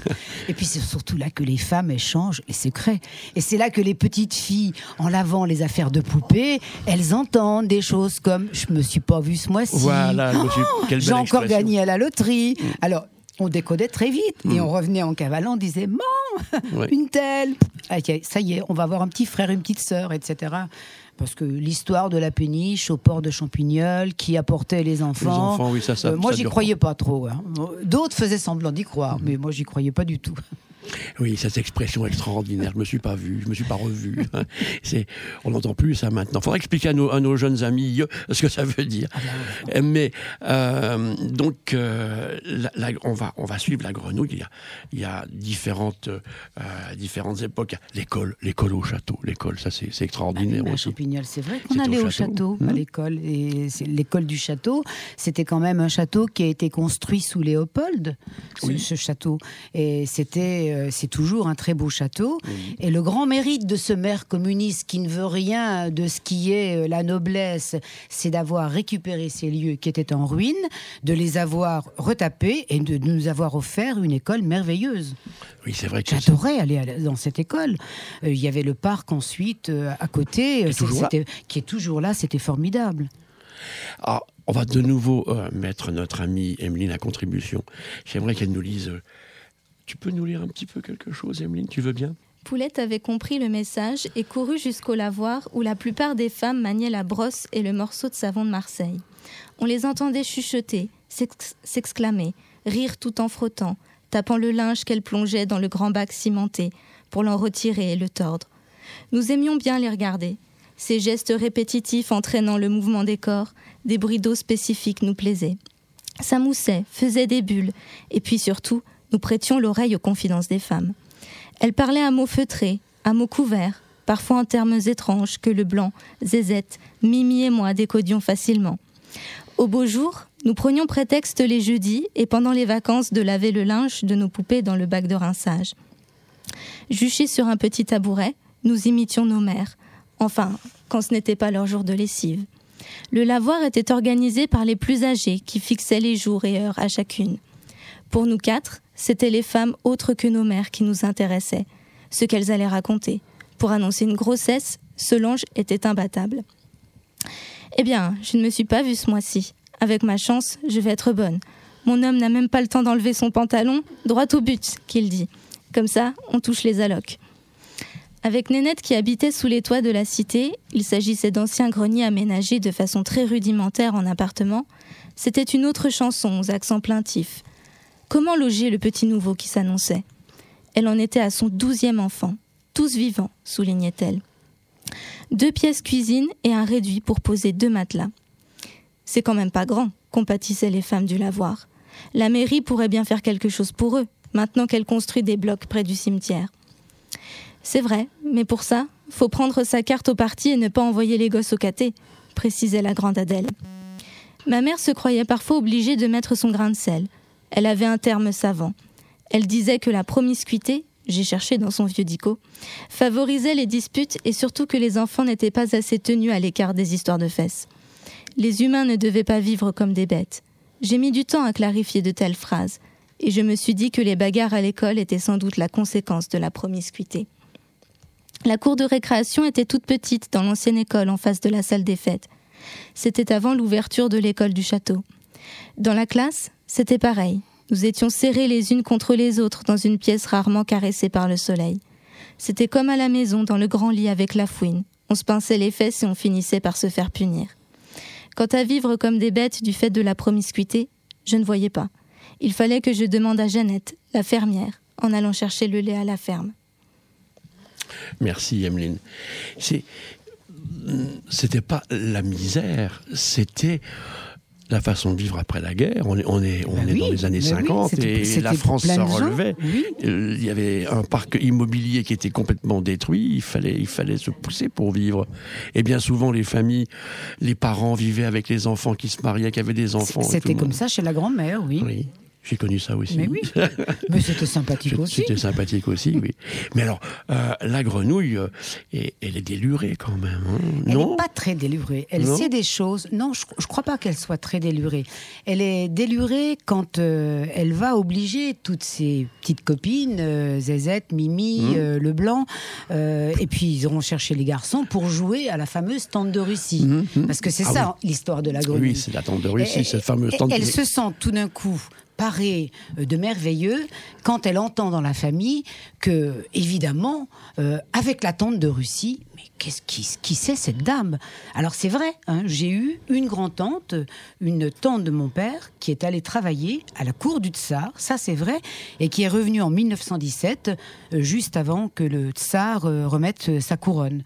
Et puis c'est surtout là que les femmes échangent les secrets. Et c'est là que les petites filles, en lavant les affaires de poupées, elles entendent des choses comme « je me suis pas vue ce mois-ci voilà, oh, monsieur, quelle j'ai belle encore expression. gagné à la loterie mmh. ». Alors, on décodait très vite mmh. et on revenait en cavalant, on disait « maman, ouais. une telle ». Ça y est, on va avoir un petit frère, une petite sœur, et cetera. Parce que l'histoire de la péniche au port de Champignol qui apportait les enfants, les enfants oui, ça, ça, euh, moi ça j'y dure croyais pas, pas trop. Hein. D'autres faisaient semblant d'y croire, mmh. mais moi j'y croyais pas du tout. Oui, cette expression extraordinaire, je ne me suis pas vu, je ne me suis pas revu. C'est, on n'entend plus ça maintenant. Il faudrait expliquer à nos, à nos jeunes amis ce que ça veut dire. Ah ben, mais euh, donc, euh, la, la, on, va, on va suivre la grenouille. Il y a, il y a différentes, euh, différentes époques. L'école, l'école au château. L'école, ça c'est, c'est extraordinaire ah, aussi. Champignol, c'est vrai qu'on c'est allait au château, au château mmh. à l'école. Et c'est l'école du château, c'était quand même un château qui a été construit sous Léopold, ce, oui. ce château. Et c'était... c'est toujours un très beau château. Oui. Et le grand mérite de ce maire communiste qui ne veut rien de ce qui est la noblesse, c'est d'avoir récupéré ces lieux qui étaient en ruine, de les avoir retapés et de nous avoir offert une école merveilleuse. Oui, c'est vrai que j'adorais c'est... aller dans cette école. Euh, il y avait le parc ensuite euh, à côté, qui est, toujours là. qui est toujours là, c'était formidable. Alors, on va de nouveau euh, mettre notre amie Emeline à contribution. J'aimerais qu'elle nous lise... Euh, Tu peux nous lire un petit peu quelque chose, Emeline, tu veux bien ? Poulette avait compris le message et courut jusqu'au lavoir où la plupart des femmes maniaient la brosse et le morceau de savon de Marseille. On les entendait chuchoter, s'ex- s'exclamer, rire tout en frottant, tapant le linge qu'elles plongeaient dans le grand bac cimenté pour l'en retirer et le tordre. Nous aimions bien les regarder. Ces gestes répétitifs entraînant le mouvement des corps, des bruits d'eau spécifiques nous plaisaient. Ça moussait, faisait des bulles, et puis surtout, nous prêtions l'oreille aux confidences des femmes. Elles parlaient à mots feutrés, à mots couverts, parfois en termes étranges que Leblanc, Zézette, Mimi et moi décodions facilement. Au beau jour, nous prenions prétexte les jeudis et pendant les vacances de laver le linge de nos poupées dans le bac de rinçage. Juchés sur un petit tabouret, nous imitions nos mères, enfin, quand ce n'était pas leur jour de lessive. Le lavoir était organisé par les plus âgés qui fixaient les jours et heures à chacune. Pour nous quatre, c'étaient les femmes autres que nos mères qui nous intéressaient, ce qu'elles allaient raconter. Pour annoncer une grossesse, Solange était imbattable. Eh bien, je ne me suis pas vue ce mois-ci. Avec ma chance, je vais être bonne. Mon homme n'a même pas le temps d'enlever son pantalon, droit au but, qu'il dit. Comme ça, on touche les allocs. Avec Nénette qui habitait sous les toits de la cité, il s'agissait d'anciens greniers aménagés de façon très rudimentaire en appartement, c'était une autre chanson aux accents plaintifs. Comment loger le petit nouveau qui s'annonçait ? Elle en était à son douzième enfant, tous vivants, soulignait-elle. Deux pièces cuisine et un réduit pour poser deux matelas. C'est quand même pas grand, compatissaient les femmes du lavoir. La mairie pourrait bien faire quelque chose pour eux, maintenant qu'elle construit des blocs près du cimetière. C'est vrai, mais pour ça, faut prendre sa carte au parti et ne pas envoyer les gosses au caté, précisait la grande Adèle. Ma mère se croyait parfois obligée de mettre son grain de sel. Elle avait un terme savant. Elle disait que la promiscuité, j'ai cherché dans son vieux dico, favorisait les disputes et surtout que les enfants n'étaient pas assez tenus à l'écart des histoires de fesses. Les humains ne devaient pas vivre comme des bêtes. J'ai mis du temps à clarifier de telles phrases, et je me suis dit que les bagarres à l'école étaient sans doute la conséquence de la promiscuité. La cour de récréation était toute petite dans l'ancienne école en face de la salle des fêtes. C'était avant l'ouverture de l'école du château. Dans la classe, c'était pareil. Nous étions serrés les unes contre les autres dans une pièce rarement caressée par le soleil. C'était comme à la maison dans le grand lit avec la fouine. On se pinçait les fesses et on finissait par se faire punir. Quant à vivre comme des bêtes du fait de la promiscuité, je ne voyais pas. Il fallait que je demande à Jeannette, la fermière, en allant chercher le lait à la ferme. Merci, Emeline. C'est, c'était pas la misère, c'était la façon de vivre après la guerre. On est, on est, on ben est oui, dans les années cinquante oui, et c'était la France se relevait. Oui. Il y avait un parc immobilier qui était complètement détruit. Il fallait, il fallait se pousser pour vivre. Et bien souvent, les familles, les parents vivaient avec les enfants qui se mariaient, qui avaient des enfants. C'était comme ça chez la grand-mère, oui. Oui. J'ai connu ça aussi. Mais oui, mais c'était sympathique aussi. C'était sympathique aussi, oui. Mais alors, euh, la grenouille, euh, elle, elle est délurée quand même, hein, elle non ? n'est pas très délurée. Elle non sait des choses. Non, je ne crois pas qu'elle soit très délurée. Elle est délurée quand euh, elle va obliger toutes ses petites copines, euh, Zézette, Mimi, mmh. euh, Leblanc, euh, et puis ils iront chercher les garçons pour jouer à la fameuse tente de Russie. Mmh. Parce que c'est ah ça, oui. l'histoire de la grenouille. Oui, c'est la tente de Russie, et, cette fameuse tente. Elle de... se sent tout d'un coup parée de merveilleux quand elle entend dans la famille que, évidemment, euh, avec la tante de Russie, mais qu'est-ce qui, qui c'est cette dame ? Alors c'est vrai, hein, j'ai eu une grand-tante, une tante de mon père, qui est allée travailler à la cour du Tsar, ça c'est vrai, et qui est revenue en mille neuf cent dix-sept, euh, juste avant que le Tsar euh, remette euh, sa couronne.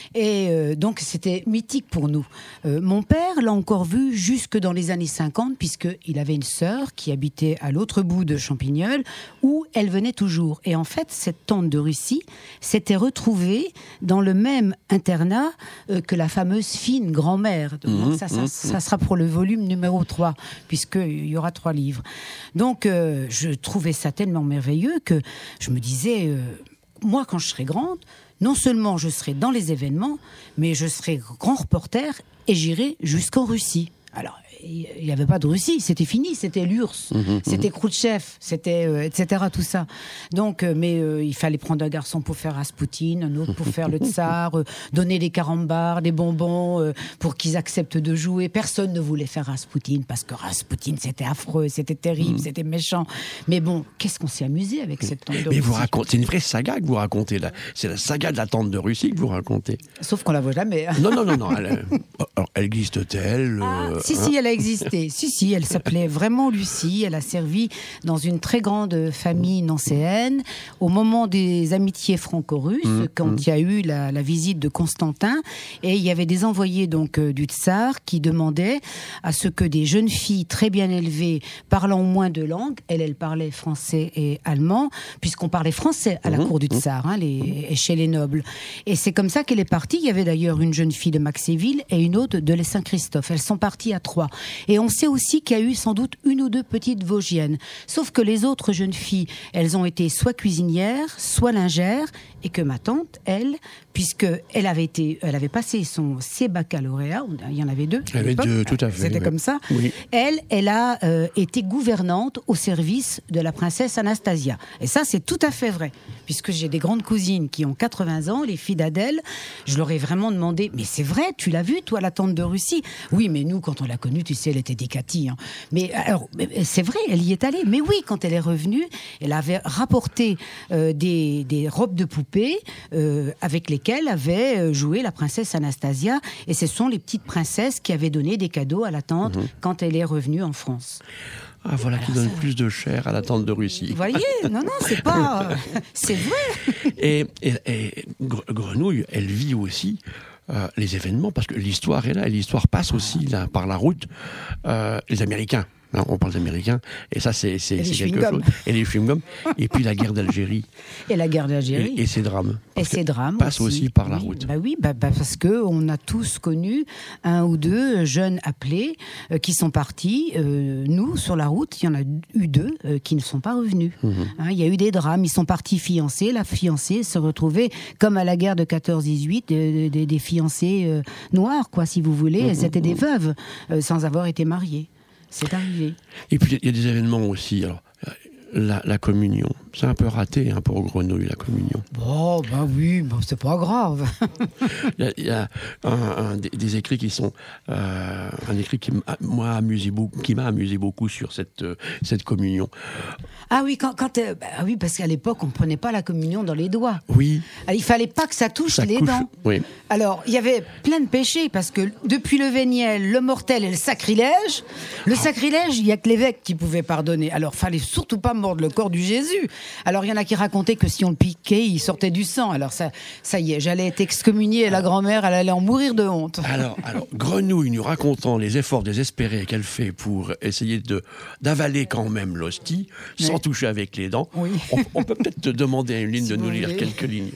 Et euh, donc c'était mythique pour nous. Euh, mon père l'a encore vue jusque dans les années cinquante, puisqu'il avait une sœur qui habitait à l'autre bout de Champignol, où elle venait toujours. Et en fait, cette tante de Russie s'était retrouvée dans le même internat euh, que la fameuse fine grand-mère. Donc, mmh, ça, ça, mmh. ça sera pour le volume numéro trois, puisqu'il y aura trois livres. Donc euh, je trouvais ça tellement merveilleux que je me disais, euh, moi quand je serai grande, non seulement je serai dans les événements, mais je serai grand reporter et j'irai jusqu'en Russie. Alors, il n'y avait pas de Russie, c'était fini, c'était l'U R S S, mmh, c'était Khrouchtchev, c'était euh, et cetera tout ça. Donc, euh, mais euh, il fallait prendre un garçon pour faire Raspoutine, un autre pour faire le tsar, euh, donner des carambars, des bonbons euh, pour qu'ils acceptent de jouer. Personne ne voulait faire Raspoutine parce que Raspoutine c'était affreux, c'était terrible, mmh. c'était méchant. Mais bon, qu'est-ce qu'on s'est amusé avec cette tante de Mais Russie. vous racontez, c'est une vraie saga que vous racontez là. C'est la saga de la tante de Russie que vous racontez. Sauf qu'on la voit jamais. Non, non, non, non. Elle, alors, elle existe-t-elle ah, euh, Si, hein si, elle a existé. Si, si, elle s'appelait vraiment Lucie. Elle a servi dans une très grande famille nancéenne au moment des amitiés franco-russes, mmh, quand mmh. il y a eu la, la visite de Constantin. Et il y avait des envoyés donc euh, du tsar qui demandaient à ce que des jeunes filles très bien élevées, parlant moins de langues, elle, elle parlait français et allemand, puisqu'on parlait français à la mmh, cour du tsar, hein, les, et chez les nobles. Et c'est comme ça qu'elle est partie. Il y avait d'ailleurs une jeune fille de Maxéville et une autre de Saint-Christophe. Elles sont parties à trois. Et on sait aussi qu'il y a eu sans doute une ou deux petites Vosgiennes. Sauf que les autres jeunes filles, elles ont été soit cuisinières, soit lingères, et que ma tante, elle, puisqu'elle avait été, elle avait passé son ses baccalauréat, il y en avait deux. Il y avait deux, tout à fait. C'était oui. comme ça. Oui. Elle, elle a euh, été gouvernante au service de la princesse Anastasia. Et ça, c'est tout à fait vrai, puisque j'ai des grandes cousines qui ont quatre-vingts ans, les filles d'Adèle. Je leur ai vraiment demandé, mais c'est vrai, tu l'as vue, toi, la tante de Russie ? Oui, mais nous, quand on l'a connue, tu sais, elle était décatie. Hein. Mais alors, c'est vrai, elle y est allée. Mais oui, quand elle est revenue, elle avait rapporté euh, des, des robes de poupée euh, avec lesquelles avait joué la princesse Anastasia. Et ce sont les petites princesses qui avaient donné des cadeaux à la tante mmh. quand elle est revenue en France. Ah, voilà qui donne plus de chair à la tante de Russie. Vous voyez ? Non, non, c'est pas... c'est vrai. Et, et, et Grenouille, elle vit aussi euh, les événements, parce que l'histoire est là, et l'histoire passe aussi là, par la route. Euh, les Américains. Là, on parle d'Américains, et ça, c'est, c'est, et c'est les quelque chose. Et les chewing-gums, et puis la guerre d'Algérie. Et la guerre d'Algérie. Et, et ses drames. Et ces drames passent aussi, aussi par la oui, route. Bah oui, bah, bah parce que on a tous connu un ou deux jeunes appelés euh, qui sont partis. Euh, nous, sur la route, il y en a eu deux euh, qui ne sont pas revenus. Mmh. Hein, il y a eu des drames. Ils sont partis fiancés. La fiancée se retrouvait comme à la guerre de quatorze dix-huit, des, des, des fiancés euh, noirs, quoi, si vous voulez. Mmh. Elles étaient des veuves euh, sans avoir été mariées. C'est arrivé. Et puis il y a des événements aussi. Alors, la, la communion, c'est un peu raté hein, pour Grenouille, la communion. Bon, bah oui, bah, c'est pas grave. Il y a, il y a un, un, des, des écrits qui sont euh, un écrit qui m'a, moi, amusé beaucoup, qui m'a amusé beaucoup sur cette, euh, cette communion. Ah oui, quand, quand euh, bah oui, parce qu'à l'époque, on ne prenait pas la communion dans les doigts. Oui. Alors, il fallait pas que ça touche ça les couche, dents. Oui. Alors, il y avait plein de péchés, parce que depuis le véniel, le mortel et le sacrilège, le Ah. sacrilège, il n'y a que l'évêque qui pouvait pardonner. Alors, fallait surtout pas mordre le corps du Jésus. Alors, il y en a qui racontaient que si on le piquait, il sortait du sang. Alors, ça, ça y est, j'allais être excommuniée et la grand-mère, elle allait en mourir de honte. Alors, alors, Grenouille nous racontant les efforts désespérés qu'elle fait pour essayer de, d'avaler quand même l'hostie, oui. sans toucher avec les dents. Oui. On, on peut peut-être te demander à une ligne si de nous lire voulez. quelques lignes.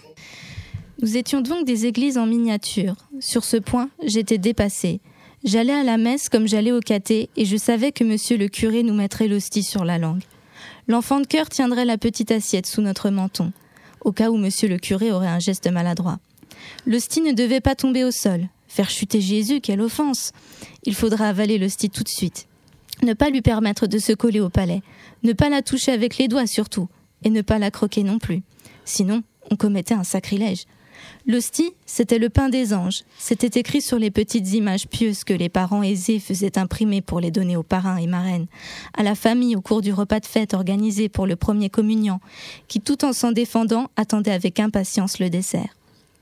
Nous étions donc des églises en miniature. Sur ce point, j'étais dépassée. J'allais à la messe comme j'allais au caté et je savais que monsieur le curé nous mettrait l'hostie sur la langue. L'enfant de cœur tiendrait la petite assiette sous notre menton, au cas où monsieur le curé aurait un geste maladroit. L'hostie ne devait pas tomber au sol. Faire chuter Jésus, quelle offense! Il faudra avaler l'hostie tout de suite. Ne pas lui permettre de se coller au palais. Ne pas la toucher avec les doigts surtout. Et ne pas la croquer non plus. Sinon, on commettait un sacrilège. L'hostie, c'était le pain des anges. C'était écrit sur les petites images pieuses que les parents aisés faisaient imprimer pour les donner aux parrains et marraines, à la famille au cours du repas de fête organisé pour le premier communiant, qui tout en s'en défendant attendait avec impatience le dessert.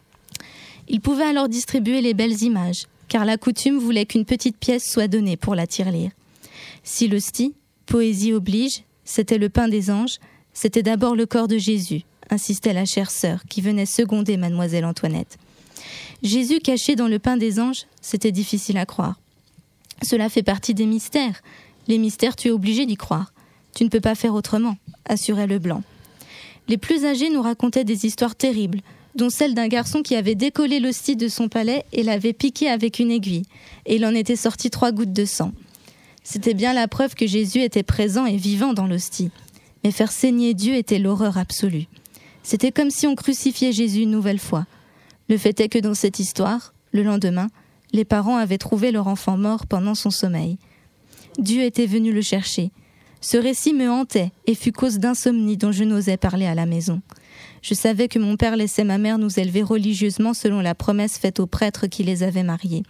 Ils pouvaient alors distribuer les belles images, car la coutume voulait qu'une petite pièce soit donnée pour la tirelire. Si l'hostie, poésie oblige, c'était le pain des anges, c'était d'abord le corps de Jésus, insistait la chère sœur qui venait seconder mademoiselle Antoinette. Jésus caché dans le pain des anges, c'était difficile à croire. Cela fait partie des mystères. Les mystères, tu es obligé d'y croire. Tu ne peux pas faire autrement, assurait Leblanc. Les plus âgés nous racontaient des histoires terribles, dont celle d'un garçon qui avait décollé l'hostie de son palais et l'avait piqué avec une aiguille, et il en était sorti trois gouttes de sang. C'était bien la preuve que Jésus était présent et vivant dans l'hostie. Mais faire saigner Dieu était l'horreur absolue. C'était comme si on crucifiait Jésus une nouvelle fois. Le fait est que dans cette histoire, le lendemain, les parents avaient trouvé leur enfant mort pendant son sommeil. Dieu était venu le chercher. Ce récit me hantait et fut cause d'insomnie dont je n'osais parler à la maison. Je savais que mon père laissait ma mère nous élever religieusement selon la promesse faite aux prêtres qui les avaient mariés.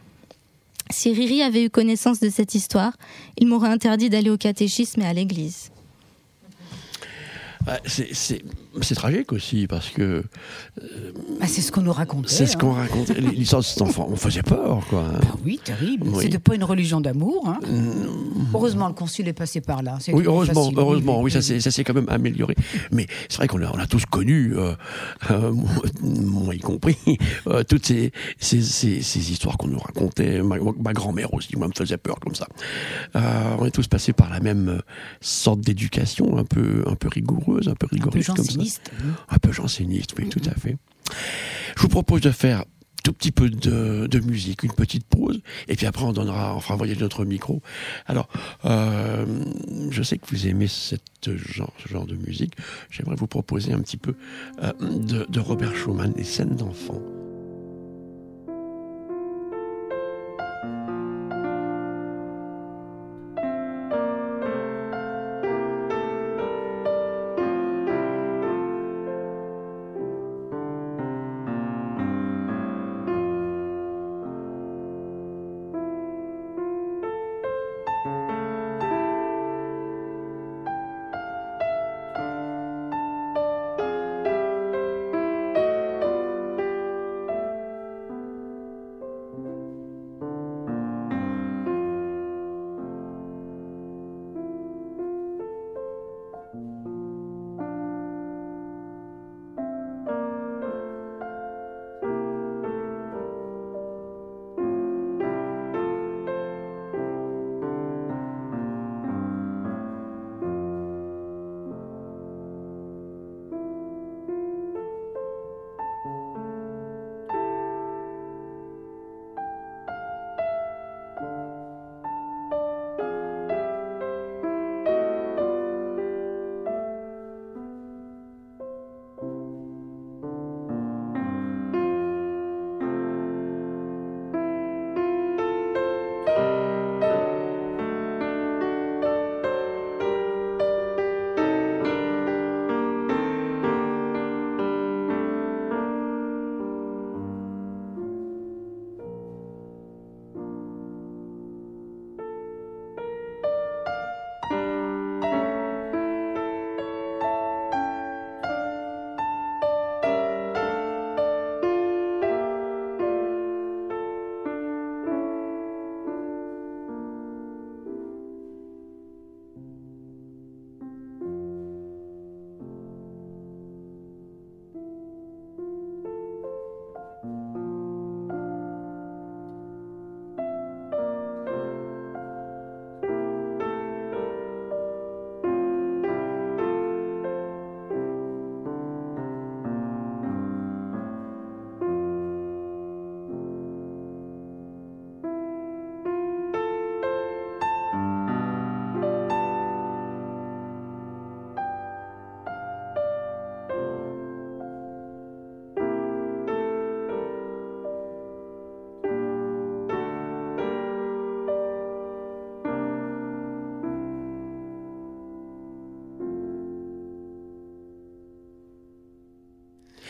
Si Riri avait eu connaissance de cette histoire, il m'aurait interdit d'aller au catéchisme et à l'église. C'est, c'est, c'est tragique aussi parce que euh, bah c'est ce qu'on nous racontait. C'est ce qu'on hein. racontait. L'histoire de cet enfant, on faisait peur, quoi. Hein. Bah oui, terrible. Oui. C'était pas une religion d'amour. Hein. Mmh. Heureusement, le concile est passé par là. C'est oui, heureusement, facile. heureusement. Oui, oui, ça s'est, ça s'est quand même amélioré. Mais c'est vrai qu'on a, on a tous connu, euh, euh, moi y compris, euh, toutes ces, ces, ces, ces histoires qu'on nous racontait. Ma, ma grand-mère aussi, moi, me faisait peur comme ça. Euh, on est tous passés par la même sorte d'éducation, un peu, un peu rigoureuse, un peu rigoriste, un peu comme ça. Un peu janséniste, oui, mmh. tout à fait. Je vous propose de faire tout petit peu de, de musique, une petite pause, et puis après on donnera, on fera voyager notre micro. Alors, euh, je sais que vous aimez cette genre, ce genre de musique. J'aimerais vous proposer un petit peu euh, de, de Robert Schumann, des scènes d'enfants.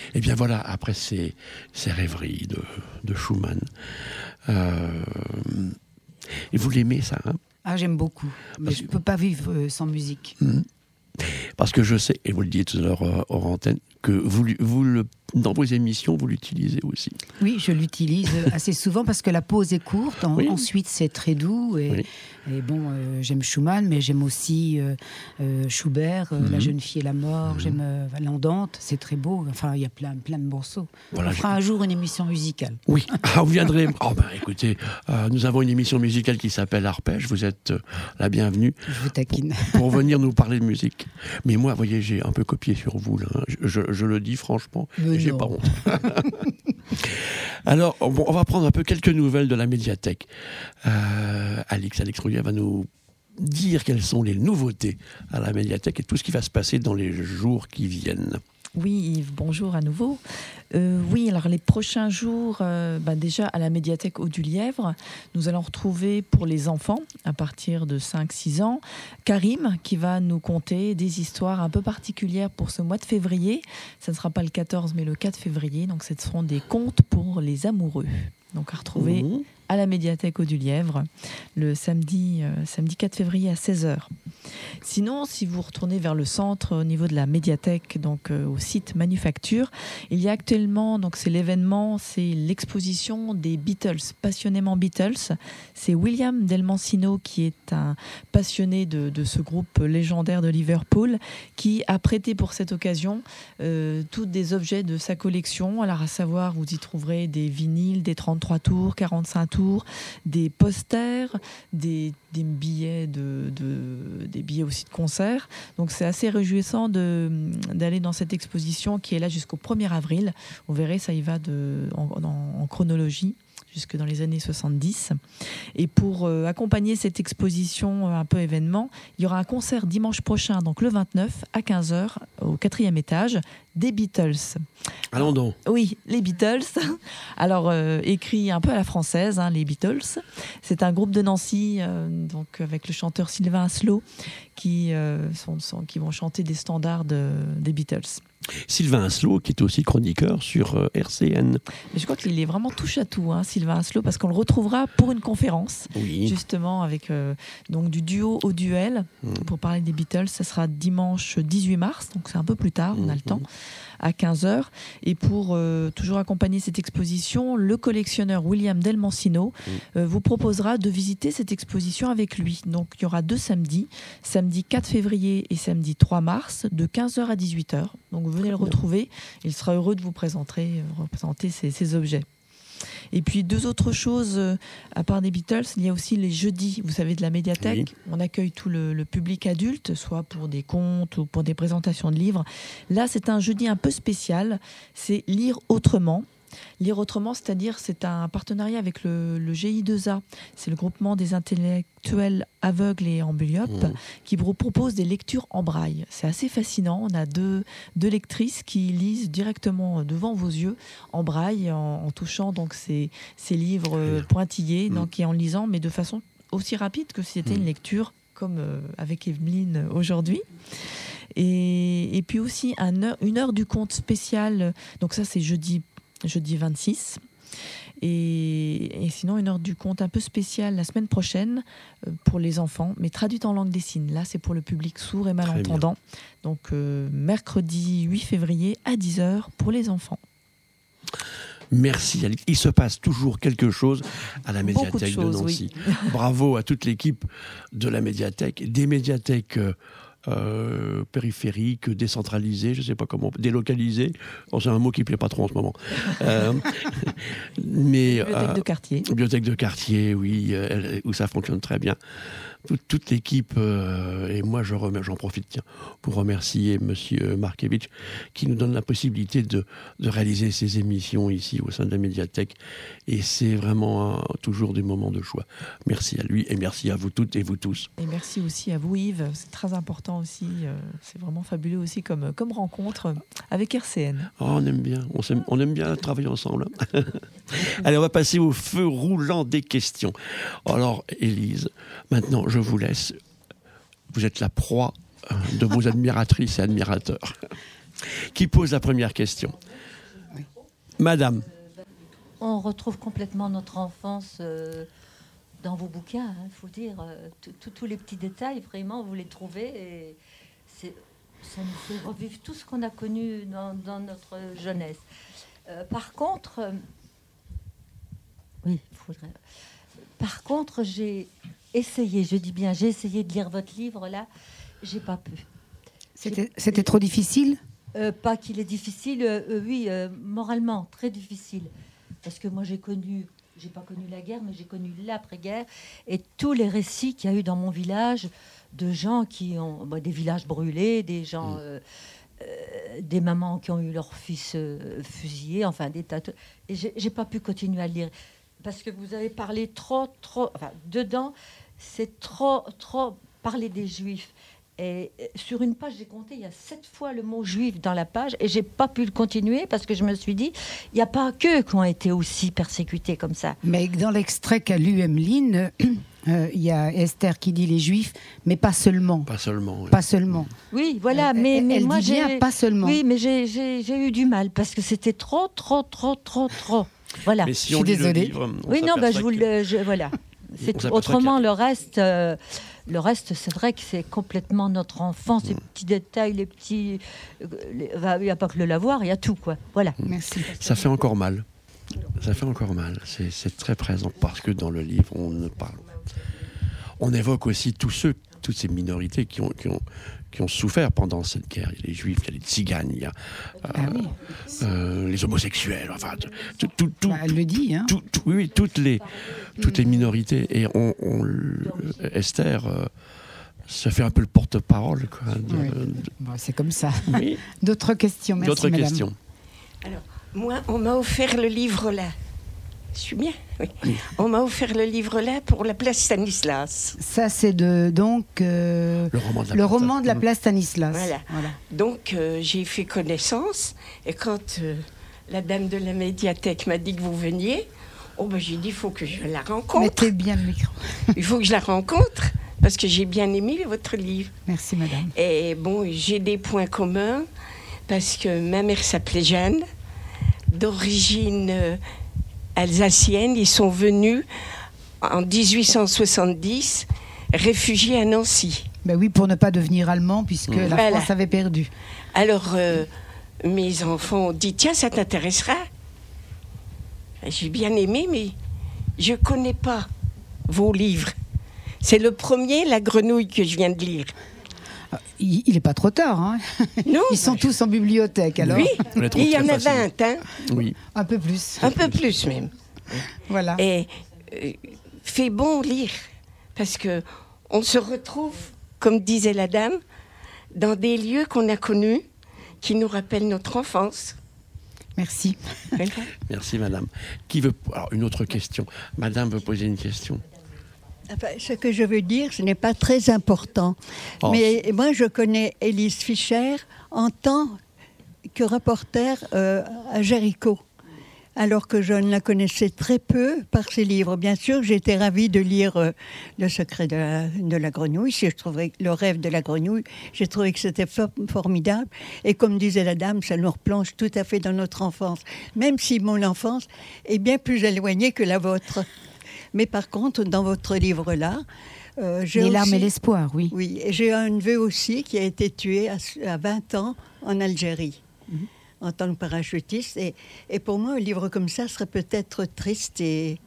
Et bien voilà, après ces, ces rêveries de, de Schumann. Euh, et vous l'aimez, ça, hein? Ah, j'aime beaucoup. Mais Parce je ne que- peux pas vivre euh, sans musique. Mmh. Parce que je sais, et vous le disiez tout à l'heure euh, hors antenne, que vous, lui- vous le, dans vos émissions, vous l'utilisez aussi. Oui, je l'utilise assez souvent parce que la pause est courte. En- Oui. Ensuite, c'est très doux. Et, Oui. et bon, euh, j'aime Schumann, mais j'aime aussi euh, euh, Schubert, euh, Mhm. La jeune fille et la mort. J'aime euh, l'Andante, c'est très beau. Enfin, il y a plein, plein de morceaux. Voilà, On fera un jour une émission musicale. Oui, ah, vous viendrez. Oh ben, écoutez, euh, nous avons une émission musicale qui s'appelle Arpège. Vous êtes euh, la bienvenue Je vous taquine. pour venir nous parler de musique. Mais moi, vous voyez, j'ai un peu copié sur vous, là. Je, je- je le dis franchement, Mais et j'ai non. pas honte. Alors, bon, on va prendre un peu quelques nouvelles de la médiathèque. Euh, Alix, Alix Rouillet va nous dire quelles sont les nouveautés à la médiathèque et tout ce qui va se passer dans les jours qui viennent. Oui, Yves, bonjour à nouveau. Euh, oui, alors les prochains jours, euh, bah déjà à la médiathèque Haut du Lièvre, nous allons retrouver pour les enfants, à partir de cinq six ans, Karim qui va nous conter des histoires un peu particulières pour ce mois de février. Ça ne sera pas le quatorze, mais le quatre février. Donc, ce seront des contes pour les amoureux. Donc, à retrouver Mmh. à la médiathèque Haut du Lièvre, le samedi, euh, samedi quatre février à seize heures. Sinon, si vous retournez vers le centre au niveau de la médiathèque, donc euh, au site Manufacture, il y a actuellement, donc c'est l'événement, c'est l'exposition des Beatles, passionnément Beatles. C'est William Del Mancino qui est un passionné de, de ce groupe légendaire de Liverpool qui a prêté pour cette occasion euh, tous des objets de sa collection. Alors à savoir, vous y trouverez des vinyles, des trente-trois tours, quarante-cinq tours, des posters, des, des billets de, de des billets aussi de concert. Donc c'est assez réjouissant de, d'aller dans cette exposition qui est là jusqu'au premier avril. Vous verrez, ça y va de, en, en, en chronologie jusque dans les années soixante-dix. Et pour euh, accompagner cette exposition euh, un peu événement, il y aura un concert dimanche prochain, donc le vingt-neuf à quinze heures, au quatrième étage, des Beatles. Allons donc. Oui, les Beatles. Alors, euh, écrit un peu à la française, hein, les Beatles. C'est un groupe de Nancy, euh, donc avec le chanteur Sylvain Asselot, qui, euh, sont, sont- qui vont chanter des standards de- des Beatles. Sylvain Asselot, qui est aussi chroniqueur sur euh, R C N. Mais je crois qu'il est vraiment touche à tout, hein, Sylvain Asselot, parce qu'on le retrouvera pour une conférence, Oui. justement avec euh, donc du duo au duel, Mmh. pour parler des Beatles. Ça sera dimanche dix-huit mars, donc c'est un peu plus tard, on a le Mmh. temps, à quinze heures. Et pour euh, toujours accompagner cette exposition, le collectionneur William Del Mancino euh, vous proposera de visiter cette exposition avec lui. Donc il y aura deux samedis, samedi quatre février et samedi trois mars, de quinze heures à dix-huit heures. Donc venez le retrouver, il sera heureux de vous présenter, euh, représenter ces, ces objets. Et puis deux autres choses, euh, à part des Beatles, il y a aussi les jeudis, vous savez, de la médiathèque. On accueille tout le, le public adulte, soit pour des contes ou pour des présentations de livres. Là, c'est un jeudi un peu spécial, c'est Lire autrement. Lire autrement, c'est-à-dire c'est un partenariat avec le, le G I deux A, c'est le groupement des intellectuels aveugles et amblyopes, Mmh. qui vous propose des lectures en braille. C'est assez fascinant. On a deux, deux lectrices qui lisent directement devant vos yeux en braille, en, en touchant donc ces, ces livres euh, pointillés, Mmh. donc, et en lisant, mais de façon aussi rapide que si c'était Mmh. une lecture comme euh, avec Evelyne aujourd'hui. Et, et puis aussi un heure, une heure du conte spécial. Donc ça, c'est jeudi, jeudi vingt-six. Et, et sinon, une heure du conte un peu spéciale la semaine prochaine euh, pour les enfants, mais traduite en langue des signes. Là, c'est pour le public sourd et malentendant. Donc, euh, mercredi huit février à dix heures pour les enfants. Merci, Alix. Il se passe toujours quelque chose à la Beaucoup de médiathèque de, choses, Nancy. oui. Bravo à toute l'équipe de la médiathèque, des médiathèques euh, euh, périphériques, décentralisées, je ne sais pas comment, délocalisées. Bon, c'est un mot qui ne plaît pas trop en ce moment. Euh, mais, Bibliothèque euh, de quartier. Bibliothèque de quartier, oui, euh, où ça fonctionne très bien. Toute, toute l'équipe, euh, et moi je remets, j'en profite tiens, pour remercier Monsieur Markevitch qui nous donne la possibilité de, de réaliser ces émissions ici au sein de la médiathèque. Et c'est vraiment un, toujours des moments de choix. Merci à lui et merci à vous toutes et vous tous. Et merci aussi à vous, Yves. C'est très important aussi. euh, c'est vraiment fabuleux aussi comme, comme rencontre avec R C N. Oh, on aime bien, on, s'aime- on aime bien travailler ensemble. hein. Allez, on va passer au feu roulant des questions. Alors, Élise, maintenant, je vous laisse. Vous êtes la proie euh, de vos admiratrices et admirateurs. Qui pose la première question? Madame. On retrouve complètement notre enfance euh, dans vos bouquins, il hein, faut dire. Euh, Tous les petits détails, vraiment, vous les trouvez. Et c'est, ça nous fait revivre tout ce qu'on a connu dans, dans notre jeunesse. Euh, par contre, euh, oui, faudrait. Par contre, j'ai essayé, je dis bien, j'ai essayé de lire votre livre là, j'ai pas pu. C'était, c'était trop difficile ? euh, Pas qu'il est difficile, euh, euh, oui, euh, moralement, très difficile. Parce que moi, j'ai connu, j'ai pas connu la guerre, mais j'ai connu l'après-guerre et tous les récits qu'il y a eu dans mon village de gens qui ont, bah, des villages brûlés, des gens, euh, euh, des mamans qui ont eu leur fils euh, fusillé, enfin des tas. De... Et j'ai, j'ai pas pu continuer à le lire parce que vous avez parlé trop, trop, enfin dedans, c'est trop, trop parler des Juifs. Et sur une page, j'ai compté, il y a sept fois le mot juif dans la page, et j'ai pas pu le continuer parce que je me suis dit, il n'y a pas qu'eux qui ont été aussi persécutés comme ça. Mais dans l'extrait qu'a lu Emeline, euh, il y a Esther qui dit les Juifs, mais pas seulement. Pas seulement. Oui. Pas seulement. Oui, voilà, Elle- mais, elle mais dit moi bien j'ai pas seulement. Oui, mais j'ai, j'ai, j'ai eu du mal parce que c'était trop, trop, trop, trop, trop. Voilà. Mais si Je on suis lit le désolée. livre, on Oui, non, bah, je s'aperçoit vous que- le, je, voilà. C'est, s'aperçoit autrement, qu'il y le reste, euh, le reste, c'est vrai que c'est complètement notre enfance, les petits détails, les petits. euh, les- bah, il n'y a pas que le lavoir, il y a tout, quoi. Voilà. Merci. Ça fait encore mal. Ça fait encore mal. C'est, c'est très présent parce que dans le livre, on ne parle. On évoque aussi tous ceux, toutes ces minorités qui ont, qui ont, qui ont souffert pendant cette guerre. Il y a les Juifs, il y a les Tziganes, il y a euh, Ah oui. euh, les homosexuels. Enfin, tout, tout, tout, Bah, elle le dit, hein. tout- tout- oui, oui, toutes les, toutes les minorités. Et on, on le- Esther euh, se fait un peu le porte-parole. Quoi, de- Oui. de- Bon, c'est comme ça. oui. D'autres questions, merci D'autres madame. questions. Alors, moi, on m'a offert le livre là. Je suis bien, oui. On m'a offert le livre là pour la place Stanislas. Ça, c'est de, donc euh, Le roman de la le place. roman de la place Stanislas. Voilà. Donc, euh, j'ai fait connaissance. Et quand euh, la dame de la médiathèque m'a dit que vous veniez, oh, ben, j'ai dit, il faut que je la rencontre. Mettez bien le micro. Il faut que je la rencontre parce que j'ai bien aimé votre livre. Merci madame. Et bon, j'ai des points communs parce que ma mère s'appelait Jeanne, d'origine euh, alsacienne. Ils sont venus en dix-huit cent soixante-dix, réfugiés à Nancy. Ben oui, pour ne pas devenir allemand, puisque la Voilà. France avait perdu. Alors, euh, mes enfants ont dit, tiens, ça t'intéressera? J'ai bien aimé, mais je ne connais pas vos livres. C'est le premier, La Grenouille, que je viens de lire. Il n'est pas trop tard, hein. Non, Ils sont tous en bibliothèque, alors oui, On les trouve il y en très a faciles. vingt, hein, Oui. un peu plus. un peu plus même. Voilà. Et euh, fait bon lire, parce que on se retrouve, comme disait la dame, dans des lieux qu'on a connus, qui nous rappellent notre enfance. Merci. Voilà. Merci, madame. Qui veut... Alors, une autre question. Madame veut poser une question. Enfin, ce que je veux dire, ce n'est pas très important. Oh. Mais moi, je connais Élise Fischer en tant que reporter euh, à Jéricho, alors que je ne la connaissais très peu par ses livres. Bien sûr, j'étais ravie de lire euh, Le secret de la, de la grenouille. Si je trouvais Le rêve de la grenouille, j'ai trouvé que c'était for- formidable. Et comme disait la dame, ça nous replonge tout à fait dans notre enfance, même si mon enfance est bien plus éloignée que la vôtre. Mais par contre, dans votre livre-là, euh, j'ai Les larmes aussi- et l'espoir, oui. Oui, et j'ai un neveu aussi qui a été tué à, à vingt ans en Algérie, en tant que parachutiste. Et, et pour moi, un livre comme ça serait peut-être triste et,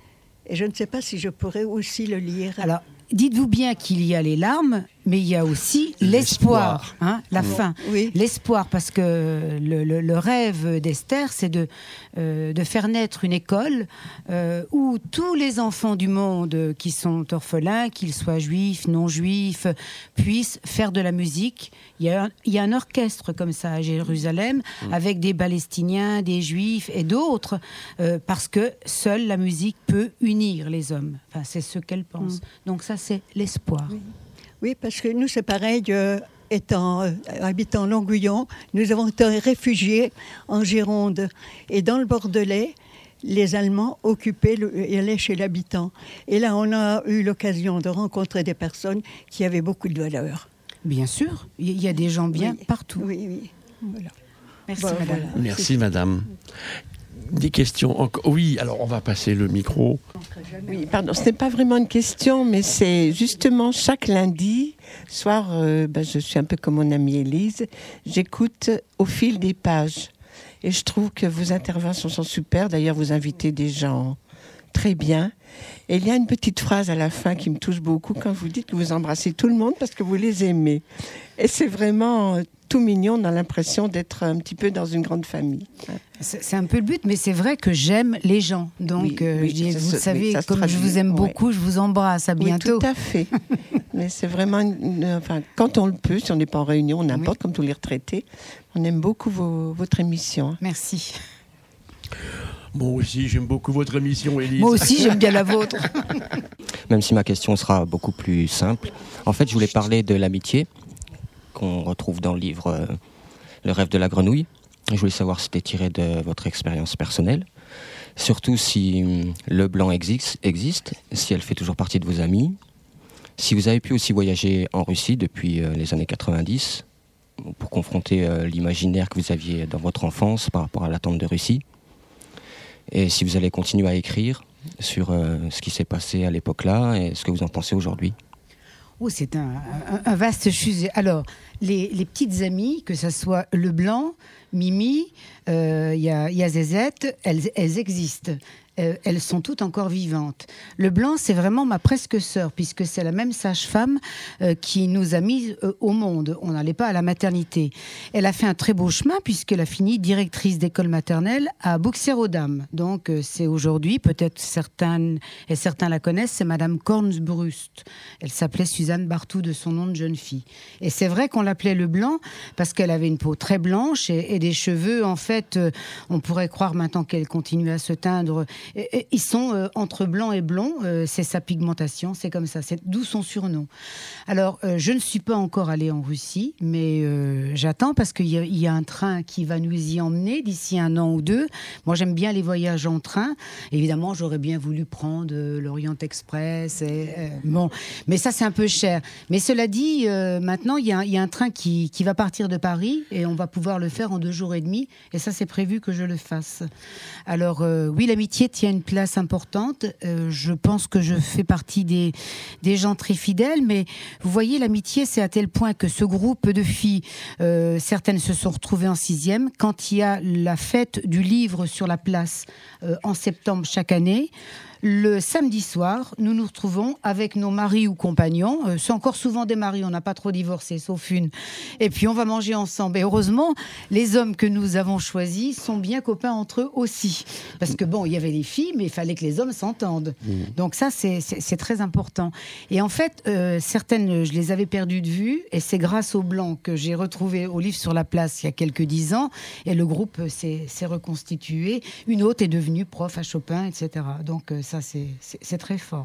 et je ne sais pas si je pourrais aussi le lire. Alors, dites-vous bien qu'il y a les larmes, mais il y a aussi l'espoir, hein, la fin. Oui. L'espoir, parce que le, le- le rêve d'Esther, c'est de, euh, de faire naître une école euh, où tous les enfants du monde qui sont orphelins, qu'ils soient juifs, non juifs, puissent faire de la musique. Il y a un, il y a un orchestre comme ça à Jérusalem, avec des Palestiniens, des Juifs et d'autres, euh, parce que seule la musique peut unir les hommes. Enfin, c'est ce qu'elle pense. Donc ça, c'est l'espoir. Oui, parce que nous, c'est pareil, euh, étant, euh, habitant Longuillon, nous avons été réfugiés en Gironde. Et dans le Bordelais, les Allemands occupaient le, et allaient chez l'habitant. Et là, on a eu l'occasion de rencontrer des personnes qui avaient beaucoup de valeur. Bien sûr, il y a des gens bien Oui. partout. Oui, oui. Voilà. Merci, Bon, madame. voilà. Merci, madame. des questions encore. Oui, alors on va passer le micro. Oui, pardon, ce n'est pas vraiment une question, mais c'est justement chaque lundi soir, euh, ben, je suis un peu comme mon amie Élise, j'écoute au fil des pages. Et je trouve que vos interventions sont super. D'ailleurs, vous invitez des gens très bien. Et il y a une petite phrase à la fin qui me touche beaucoup quand vous dites que vous embrassez tout le monde parce que vous les aimez. Et c'est vraiment tout mignon. On a l'impression d'être un petit peu dans une grande famille. C'est, c'est un peu le but, mais c'est vrai que j'aime les gens. Donc, oui, euh, oui, je dis, ça vous se, savez, oui, comme je vous aime beaucoup, ouais. Je vous embrasse. À bientôt. Oui, tout à fait. Mais c'est vraiment, une, une, enfin, quand on le peut, si on n'est pas en réunion, n'importe, oui. Comme tous les retraités, on aime beaucoup vos, votre émission. Merci. Moi aussi, j'aime beaucoup votre émission, Élise. Moi aussi, j'aime bien la vôtre. Même si ma question sera beaucoup plus simple. En fait, je voulais parler de l'amitié qu'on retrouve dans le livre euh, Le rêve de la grenouille. Je voulais savoir si c'était tiré de votre expérience personnelle. Surtout si hum, le blanc existe, existe, si elle fait toujours partie de vos amis. Si vous avez pu aussi voyager en Russie depuis euh, les années quatre-vingt-dix pour confronter euh, l'imaginaire que vous aviez dans votre enfance par rapport à l'attente de Russie. Et si vous allez continuer à écrire sur euh, ce qui s'est passé à l'époque-là et ce que vous en pensez aujourd'hui. Oh, c'est un, un, un vaste sujet. Alors, les, les petites amies, que ce soit Leblanc, Mimi, il euh, y, a, y a Zézette, elles, elles existent. Euh, elles sont toutes encore vivantes. Leblanc, c'est vraiment ma presque sœur, puisque c'est la même sage-femme euh, qui nous a mis euh, au monde. On n'allait pas à la maternité. Elle a fait un très beau chemin, puisqu'elle a fini directrice d'école maternelle à Bouxières-aux-Dames. Donc, euh, c'est aujourd'hui, peut-être certaines et certains la connaissent, c'est Madame Kornsbrust. Elle s'appelait Suzanne Bartou de son nom de jeune fille. Et c'est vrai qu'on l'appelait Leblanc, parce qu'elle avait une peau très blanche et, et des cheveux, en fait, euh, on pourrait croire maintenant qu'elle continue à se teindre. Et, et, ils sont euh, entre blanc et blond, euh, c'est sa pigmentation, c'est comme ça, c'est d'où son surnom. Alors, euh, je ne suis pas encore allée en Russie, mais euh, j'attends parce qu'il y, y a un train qui va nous y emmener d'ici un an ou deux. Moi, j'aime bien les voyages en train. Évidemment, j'aurais bien voulu prendre euh, l'Orient Express. Et, euh, bon, mais ça, c'est un peu cher. Mais cela dit, euh, maintenant, il y, y a un train qui, qui va partir de Paris et on va pouvoir le faire en deux jours et demi. Et ça, c'est prévu que je le fasse. Alors, euh, oui, l'amitié tient une place importante. Euh, je pense que je fais partie des, des gens très fidèles, mais vous voyez, l'amitié, c'est à tel point que ce groupe de filles, euh, certaines se sont retrouvées en sixième, quand il y a la fête du livre sur la place euh, en septembre chaque année. Le samedi soir, nous nous retrouvons avec nos maris ou compagnons. Euh, c'est encore souvent des maris, on n'a pas trop divorcé, sauf une. Et puis on va manger ensemble. Et heureusement, les hommes que nous avons choisis sont bien copains entre eux aussi. Parce que bon, il y avait les filles, mais il fallait que les hommes s'entendent. Mmh. Donc ça, c'est, c'est, c'est très important. Et en fait, euh, certaines, je les avais perdues de vue. Et c'est grâce au blanc que j'ai retrouvé au livre sur la place il y a quelques dix ans. Et le groupe s'est, s'est reconstitué. Une autre est devenue prof à Chopin, et cetera. Donc euh, ça, c'est, c'est, c'est très fort.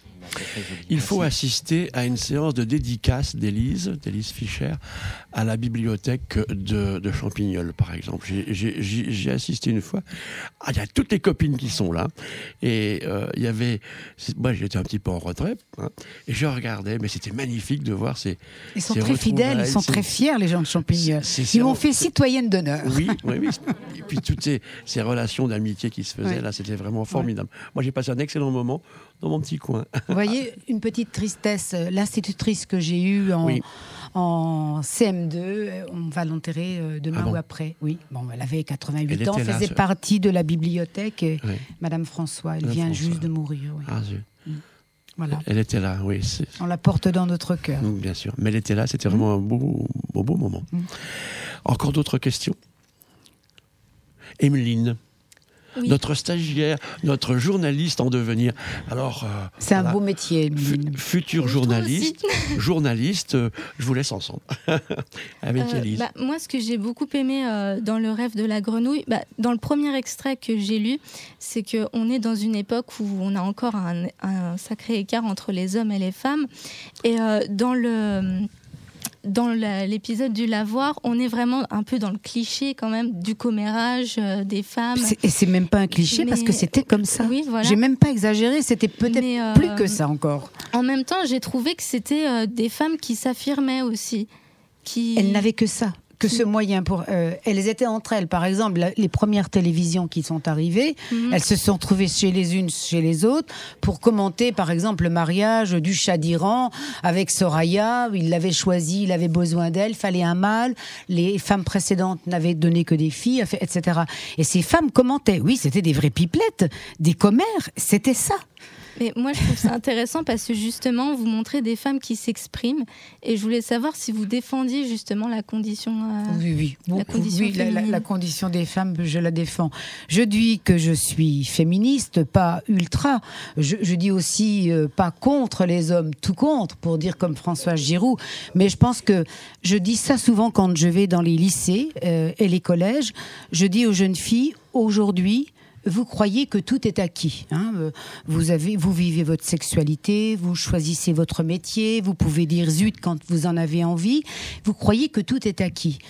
Il faut assister à une séance de dédicace d'Élise, d'Élise Fischer, à la bibliothèque de, de Champignol, par exemple. J'ai, j'ai, j'ai assisté une fois. Ah, il y a toutes les copines qui sont là. Et euh, il y avait... Moi, j'étais un petit peu en retrait. Hein, et je regardais, mais c'était magnifique de voir ces... Ils sont ces très fidèles, ils sont c'est, très fiers, les gens de Champignol. C'est, c'est, ils m'ont fait citoyenne d'honneur. Oui, oui, oui. Et puis toutes ces, ces relations d'amitié qui se faisaient, ouais. Là, c'était vraiment formidable. Ouais. Moi, j'ai passé un excellent moment dans mon petit coin. Vous voyez, une petite tristesse. L'institutrice que j'ai eue en, oui. en C M deux, on va l'enterrer demain ah bon. ou après. Oui, bon, elle avait quatre-vingt-huit elle ans, elle faisait là, partie de la bibliothèque. Et oui. Madame François, elle Madame vient François. juste de mourir. Oui. Ah, mmh. Voilà. Elle était là, oui. C'est... On la porte dans notre cœur. Mmh, bien sûr. Mais elle était là, c'était vraiment mmh. un beau, beau, beau moment. Mmh. Encore d'autres questions ? Emeline. Oui. Notre stagiaire, notre journaliste en devenir. Alors, euh, c'est voilà, un beau métier. F- futur journaliste, journaliste, euh, je vous laisse ensemble avec euh, Élise. Bah, moi, ce que j'ai beaucoup aimé euh, dans Le rêve de la grenouille, bah, dans le premier extrait que j'ai lu, c'est qu'on est dans une époque où on a encore un, un sacré écart entre les hommes et les femmes. Et euh, dans le... Dans la, l'épisode du lavoir, on est vraiment un peu dans le cliché quand même du commérage euh, des femmes. C'est, et c'est même pas un cliché mais, parce que c'était comme ça. Oui, voilà. J'ai même pas exagéré, c'était peut-être mais, euh, plus que ça encore. En même temps, j'ai trouvé que c'était euh, des femmes qui s'affirmaient aussi. Qui... Elles n'avaient que ça. que ce moyen pour euh, elles étaient entre elles. Par exemple, la, les premières télévisions qui sont arrivées, mm-hmm. elles se sont trouvées chez les unes, chez les autres, pour commenter, par exemple, le mariage du Shah d'Iran avec Soraya. Il l'avait choisi, il avait besoin d'elle, fallait un mâle. Les femmes précédentes n'avaient donné que des filles, et cetera. Et ces femmes commentaient. Oui, c'était des vraies pipelettes, des commères. C'était ça. Mais moi, je trouve ça intéressant parce que justement, vous montrez des femmes qui s'expriment. Et je voulais savoir si vous défendiez justement la condition euh, Oui, oui. La condition oui, la, la, la condition des femmes, je la défends. Je dis que je suis féministe, pas ultra. Je, je dis aussi euh, pas contre les hommes, tout contre, pour dire comme François Giroud. Mais je pense que je dis ça souvent quand je vais dans les lycées euh, et les collèges. Je dis aux jeunes filles, aujourd'hui, vous croyez que tout est acquis. Hein. Vous avez, vous vivez votre sexualité, vous choisissez votre métier, vous pouvez dire zut quand vous en avez envie. Vous croyez que tout est acquis.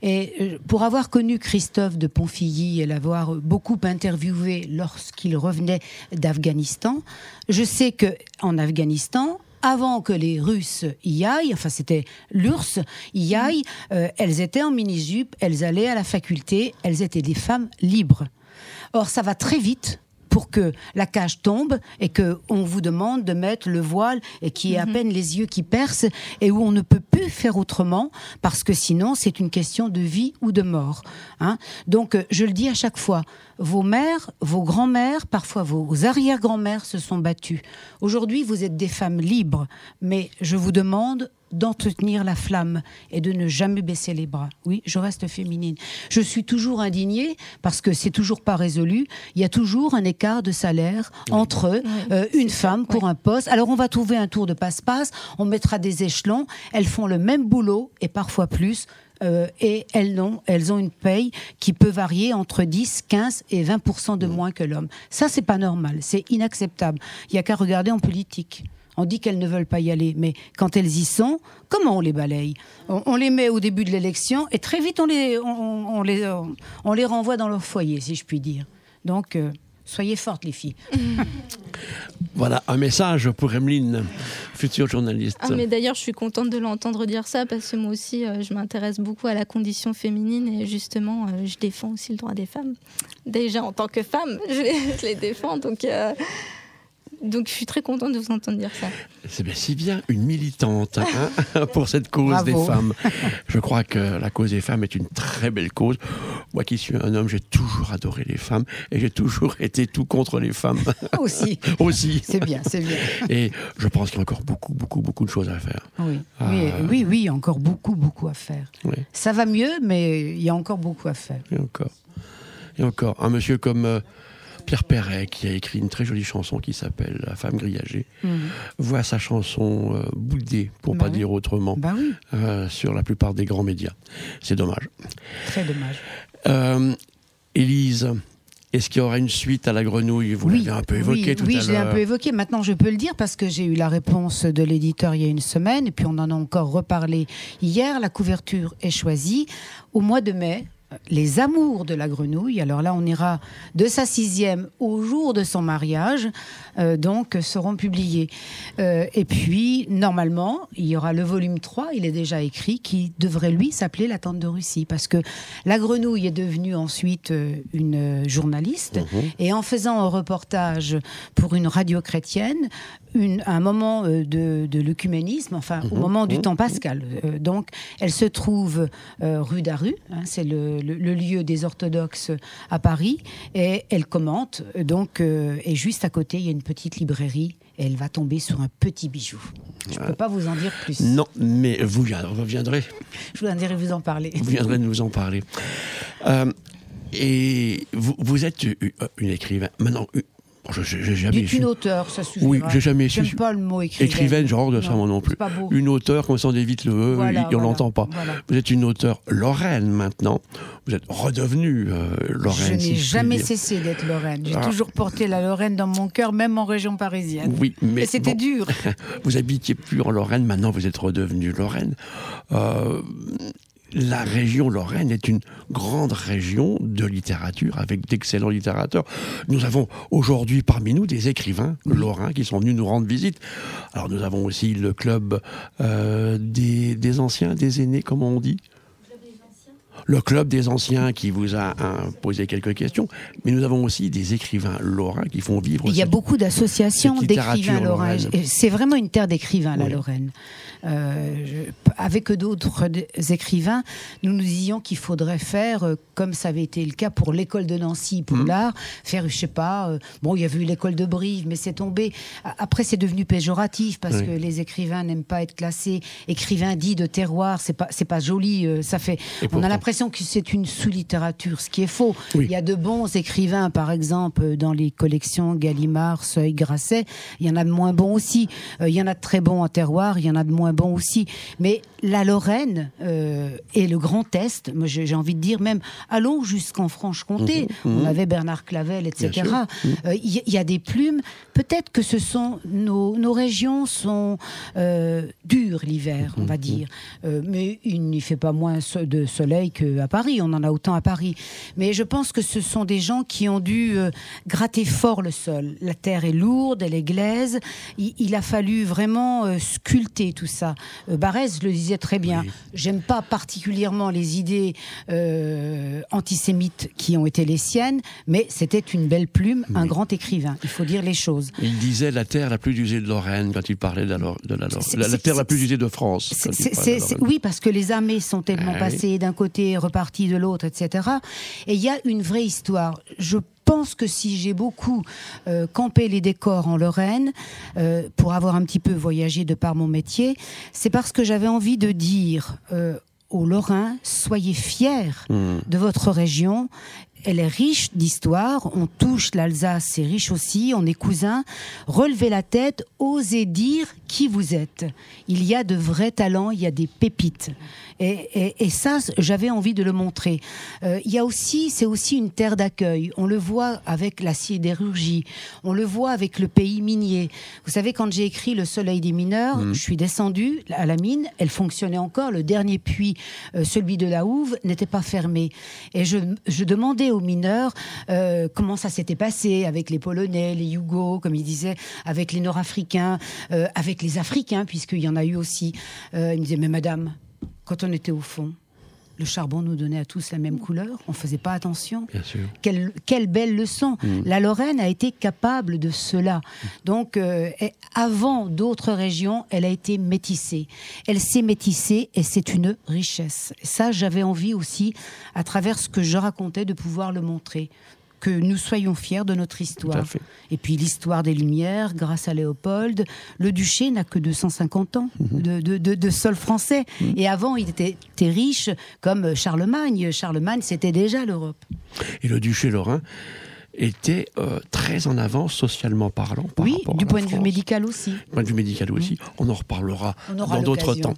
Et pour avoir connu Christophe de Ponfilly et l'avoir beaucoup interviewé lorsqu'il revenait d'Afghanistan, je sais que en Afghanistan, avant que les Russes y aillent, enfin c'était l'U R S S, y aillent, euh, elles étaient en mini-jupe, elles allaient à la faculté, elles étaient des femmes libres. Or, ça va très vite pour que la cage tombe et qu'on vous demande de mettre le voile et qu'il y ait à peine les yeux qui percent et où on ne peut plus faire autrement parce que sinon, c'est une question de vie ou de mort. Hein. Donc, je le dis à chaque fois, vos mères, vos grands-mères, parfois vos arrière-grands-mères se sont battues. Aujourd'hui, vous êtes des femmes libres, mais je vous demande d'entretenir la flamme et de ne jamais baisser les bras. Oui, je reste féminine. Je suis toujours indignée parce que c'est toujours pas résolu. Il y a toujours un écart de salaire oui. entre euh, une femme pour oui. un poste. Alors on va trouver un tour de passe-passe, on mettra des échelons, elles font le même boulot et parfois plus. Euh, et elles ont, elles ont une paye qui peut varier entre dix, quinze et vingt pour cent de moins que l'homme. Ça, c'est pas normal, c'est inacceptable. Il n'y a qu'à regarder en politique. On dit qu'elles ne veulent pas y aller, mais quand elles y sont, comment on les balaye ? on, on les met au début de l'élection et très vite on les, on, on les, on, on les renvoie dans leur foyer, si je puis dire. Donc, euh, soyez fortes, les filles. Voilà, un message pour Emeline, future journaliste. Ah, mais d'ailleurs, je suis contente de l'entendre dire ça parce que moi aussi, euh, je m'intéresse beaucoup à la condition féminine et justement, euh, je défends aussi le droit des femmes. Déjà, en tant que femme, je les, je les défends, donc... Euh... Donc je suis très contente de vous entendre dire ça. C'est bien, si bien une militante hein, pour cette cause Bravo. Des femmes. Je crois que la cause des femmes est une très belle cause. Moi qui suis un homme, j'ai toujours adoré les femmes et j'ai toujours été tout contre les femmes. Aussi. Aussi. C'est bien, c'est bien. Et je pense qu'il y a encore beaucoup, beaucoup, beaucoup de choses à faire. Oui, ah. oui, oui, oui, il y a encore beaucoup, beaucoup à faire. Oui. Ça va mieux, mais il y a encore beaucoup à faire. Et encore. Et encore. Un monsieur comme... Euh, Pierre Perret, qui a écrit une très jolie chanson qui s'appelle La femme grillagée, mmh. voit sa chanson euh, boudée, pour bah pas oui. dire autrement, bah oui. euh, sur la plupart des grands médias. C'est dommage. Très dommage. Euh, Élise, est-ce qu'il y aura une suite à La Grenouille ? Vous oui, l'avez un peu évoqué oui, tout oui, à l'heure. Oui, je l'ai un peu évoqué. Maintenant, je peux le dire parce que j'ai eu la réponse de l'éditeur il y a une semaine et puis on en a encore reparlé hier. La couverture est choisie au mois de mai. Les amours de la grenouille, alors là on ira de sa sixième au jour de son mariage, euh, donc seront publiés. Euh, et puis normalement il y aura le volume trois, il est déjà écrit, qui devrait lui s'appeler La Tante de Russie, parce que la grenouille est devenue ensuite euh, une journaliste, mmh. et en faisant un reportage pour une radio chrétienne, Une, un moment euh, de, de l'œcuménisme, enfin mmh, au moment mmh, du temps pascal. Euh, donc, elle se trouve euh, rue Daru, hein, c'est le, le, le lieu des orthodoxes à Paris, et elle commente. Donc, euh, et juste à côté, il y a une petite librairie, et elle va tomber sur un petit bijou. Je ne peux pas vous en dire plus. Non, mais vous viendrez. Je viendrai vous en parler. Vous viendrez nous en parler. Euh, et vous, vous êtes une écrivain. Maintenant, Je, je, j'ai jamais Dites une auteure, ça suffira. Oui, j'ai jamais J'aime su. pas le mot écrivaine. Écrivaine, genre de non, ça, moi non plus. C'est pas beau. Une auteure, comme ça on évite le E, voilà, et on voilà, l'entend pas. Voilà. Vous êtes une auteure lorraine maintenant. Vous êtes redevenue euh, lorraine. Je n'ai si jamais je cessé d'être lorraine. J'ai ah. toujours porté la Lorraine dans mon cœur, même en région parisienne. Oui, mais et c'était bon, dur. Vous habitiez plus en Lorraine, maintenant vous êtes redevenue lorraine. Euh, La région Lorraine est une grande région de littérature avec d'excellents littérateurs. Nous avons aujourd'hui parmi nous des écrivains lorrains qui sont venus nous rendre visite. Alors nous avons aussi le club euh, des, des anciens, des aînés, comment on dit ? le Club des Anciens qui vous a hein, posé quelques questions, mais nous avons aussi des écrivains lorrains qui font vivre. Il y a cette, beaucoup d'associations d'écrivains lorrains. C'est vraiment une terre d'écrivains, la oui. Lorraine. Euh, je, avec d'autres écrivains, nous nous disions qu'il faudrait faire, euh, comme ça avait été le cas pour l'école de Nancy, pour mmh. l'art, faire, je sais pas, euh, bon, il y avait eu l'école de Brive, mais c'est tombé. Après, c'est devenu péjoratif parce oui. que les écrivains n'aiment pas être classés. Écrivains dits de terroir, c'est pas, c'est pas joli. Euh, ça fait, on pourtant. a l'impression que c'est une sous-littérature, ce qui est faux. Oui. Il y a de bons écrivains, par exemple, dans les collections Gallimard, Seuil, Grasset. Il y en a de moins bons aussi. Euh, il y en a de très bons en terroir, il y en a de moins bon aussi, mais la Lorraine euh, et le Grand Est, moi j'ai, j'ai envie de dire même, allons jusqu'en Franche-Comté, mmh, mmh. on avait Bernard Clavel, et cetera. Il mmh. euh, y, y a des plumes, peut-être que ce sont, nos, nos régions sont euh, dures l'hiver, on va dire, euh, mais il n'y fait pas moins de soleil qu'à Paris, on en a autant à Paris. Mais je pense que ce sont des gens qui ont dû euh, gratter fort le sol. La terre est lourde, elle est glaise, il, il a fallu vraiment euh, sculpter tout ça. Euh, Barrès le disait très bien. Oui. J'aime pas particulièrement les idées euh, antisémites qui ont été les siennes, mais c'était une belle plume, oui. un grand écrivain. Il faut dire les choses. Il disait la terre la plus usée de Lorraine quand il parlait de la, de la, la, la terre la plus usée de France. C'est, c'est, c'est, c'est, oui, parce que les armées sont tellement ah, passées oui. d'un côté, reparties de l'autre, et cetera. Et il y a une vraie histoire. Je Je pense que si j'ai beaucoup euh, campé les décors en Lorraine, euh, pour avoir un petit peu voyagé de par mon métier, c'est parce que j'avais envie de dire euh, aux Lorrains, soyez fiers mmh. de votre région. Elle est riche d'histoire, on touche l'Alsace, c'est riche aussi, on est cousins. Relevez la tête, osez dire qui vous êtes. Il y a de vrais talents, il y a des pépites. Et, et, et ça, j'avais envie de le montrer. Euh, il y a aussi, c'est aussi une terre d'accueil. On le voit avec la sidérurgie, on le voit avec le pays minier. Vous savez, quand j'ai écrit Le Soleil des mineurs, mmh. je suis descendue à la mine, elle fonctionnait encore, le dernier puits, euh, celui de la Houve, n'était pas fermé. Et je, je demandais aux mineurs euh, comment ça s'était passé avec les Polonais, les Yougos, comme ils disaient, avec les Nord-Africains, euh, avec les Africains, puisqu'il y en a eu aussi. Euh, ils me disaient, mais madame, quand on était au fond, le charbon nous donnait à tous la même couleur, on ne faisait pas attention. Bien sûr. Quelle, quelle belle leçon. Mmh. La Lorraine a été capable de cela. Donc, euh, avant d'autres régions, elle a été métissée. Elle s'est métissée et c'est une richesse. Et ça, j'avais envie aussi, à travers ce que je racontais, de pouvoir le montrer. Que nous soyons fiers de notre histoire. Et puis l'histoire des Lumières, grâce à Léopold. Le duché n'a que deux cent cinquante ans mmh. de, de, de, de sol français. Mmh. Et avant, il était, était riche comme Charlemagne. Charlemagne, c'était déjà l'Europe. Et le duché lorrain était euh, très en avance socialement parlant. Par oui, rapport du à point la de France. vue médical aussi. Du point de vue médical aussi. Mmh. On en reparlera On aura dans d'autres temps.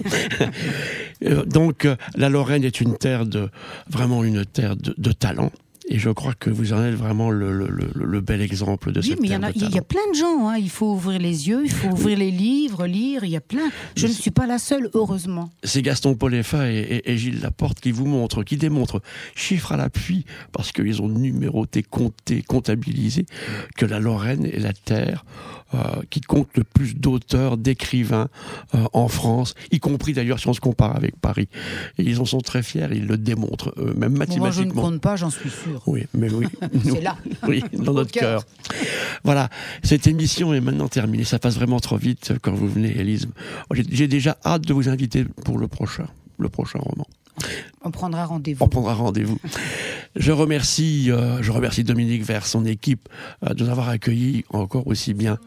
euh, Donc, euh, la Lorraine est une terre de, vraiment une terre de, de talent. Et je crois que vous en êtes vraiment le, le, le, le bel exemple de oui, cette mais terre de talent. Il y a plein de gens, hein. Il faut ouvrir les yeux, il faut ouvrir les livres, lire, il y a plein. Je mais ne suis pas la seule, heureusement. C'est Gaston Poleffa et, et, et Gilles Laporte qui vous montrent, qui démontrent, chiffres à l'appui, parce qu'ils ont numéroté, compté, comptabilisé, que la Lorraine est la terre euh, qui compte le plus d'auteurs, d'écrivains euh, en France, y compris d'ailleurs si on se compare avec Paris. Et ils en sont très fiers, ils le démontrent, euh, même mathématiquement. Moi, je ne compte pas, j'en suis sûr. Oui, mais oui. C'est là. Oui, dans notre cœur. Voilà, cette émission est maintenant terminée. Ça passe vraiment trop vite quand vous venez, Élise. J'ai, j'ai déjà hâte de vous inviter pour le prochain, le prochain roman. On prendra rendez-vous. On prendra rendez-vous. Je remercie, euh, je remercie Dominique Vers, son équipe, euh, de nous avoir accueillis encore aussi bien.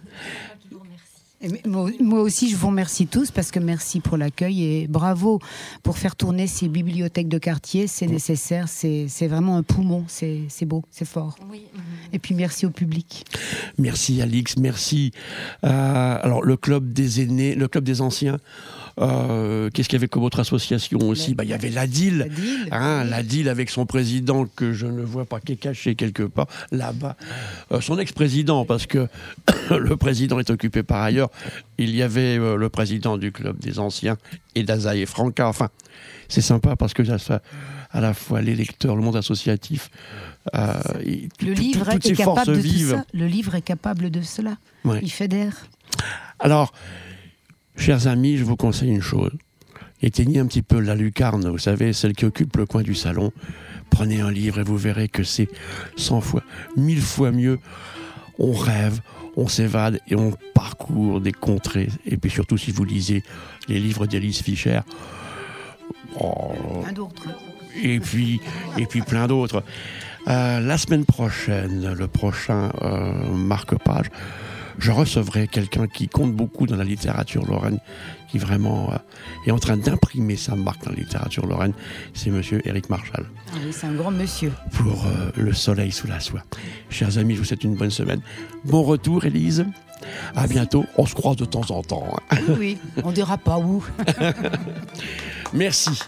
Moi aussi, je vous remercie tous parce que merci pour l'accueil et bravo pour faire tourner ces bibliothèques de quartier. C'est nécessaire, c'est, c'est vraiment un poumon, c'est, c'est beau, c'est fort. Oui. Et puis merci au public. Merci Alix, merci. Euh, alors le club des aînés, le club des anciens. Euh, qu'est-ce qu'il y avait comme autre association aussi ? Bah, il y avait la D I L, la D I L, hein, oui. la D I L avec son président que je ne vois pas, qui est caché quelque part là-bas. Euh, son ex-président, parce que le président est occupé par ailleurs. Il y avait euh, le président du club des anciens et d'Azaï et Franca. Enfin, c'est sympa parce que ça, à la fois les lecteurs, le monde associatif, euh, il, le tout, livre tout, toutes est ces capable forces de vives. Tout ça. Le livre est capable de cela. Ouais. Il fédère. Alors. Chers amis, je vous conseille une chose. Éteignez un petit peu la lucarne, vous savez, celle qui occupe le coin du salon. Prenez un livre et vous verrez que c'est cent fois, mille fois mieux. On rêve, on s'évade et on parcourt des contrées. Et puis surtout, si vous lisez les livres d'Elise Fischer, oh, plein d'autres. Et puis, et puis plein d'autres. Euh, la semaine prochaine, le prochain euh, marque-page, je recevrai quelqu'un qui compte beaucoup dans la littérature lorraine, qui vraiment euh, est en train d'imprimer sa marque dans la littérature lorraine. C'est monsieur Éric Marchal. Ah oui, c'est un grand monsieur. Pour euh, Le soleil sous la soie. Chers amis, je vous souhaite une bonne semaine. Bon retour, Élise. À bientôt. On se croise de temps en temps. Oui, oui. On dira pas où. Merci.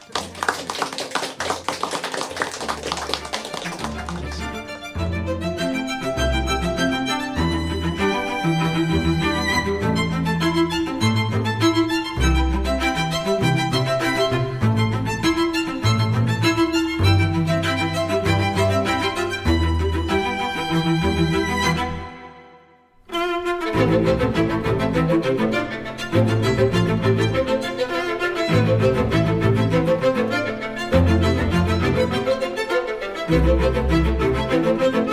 Thank you.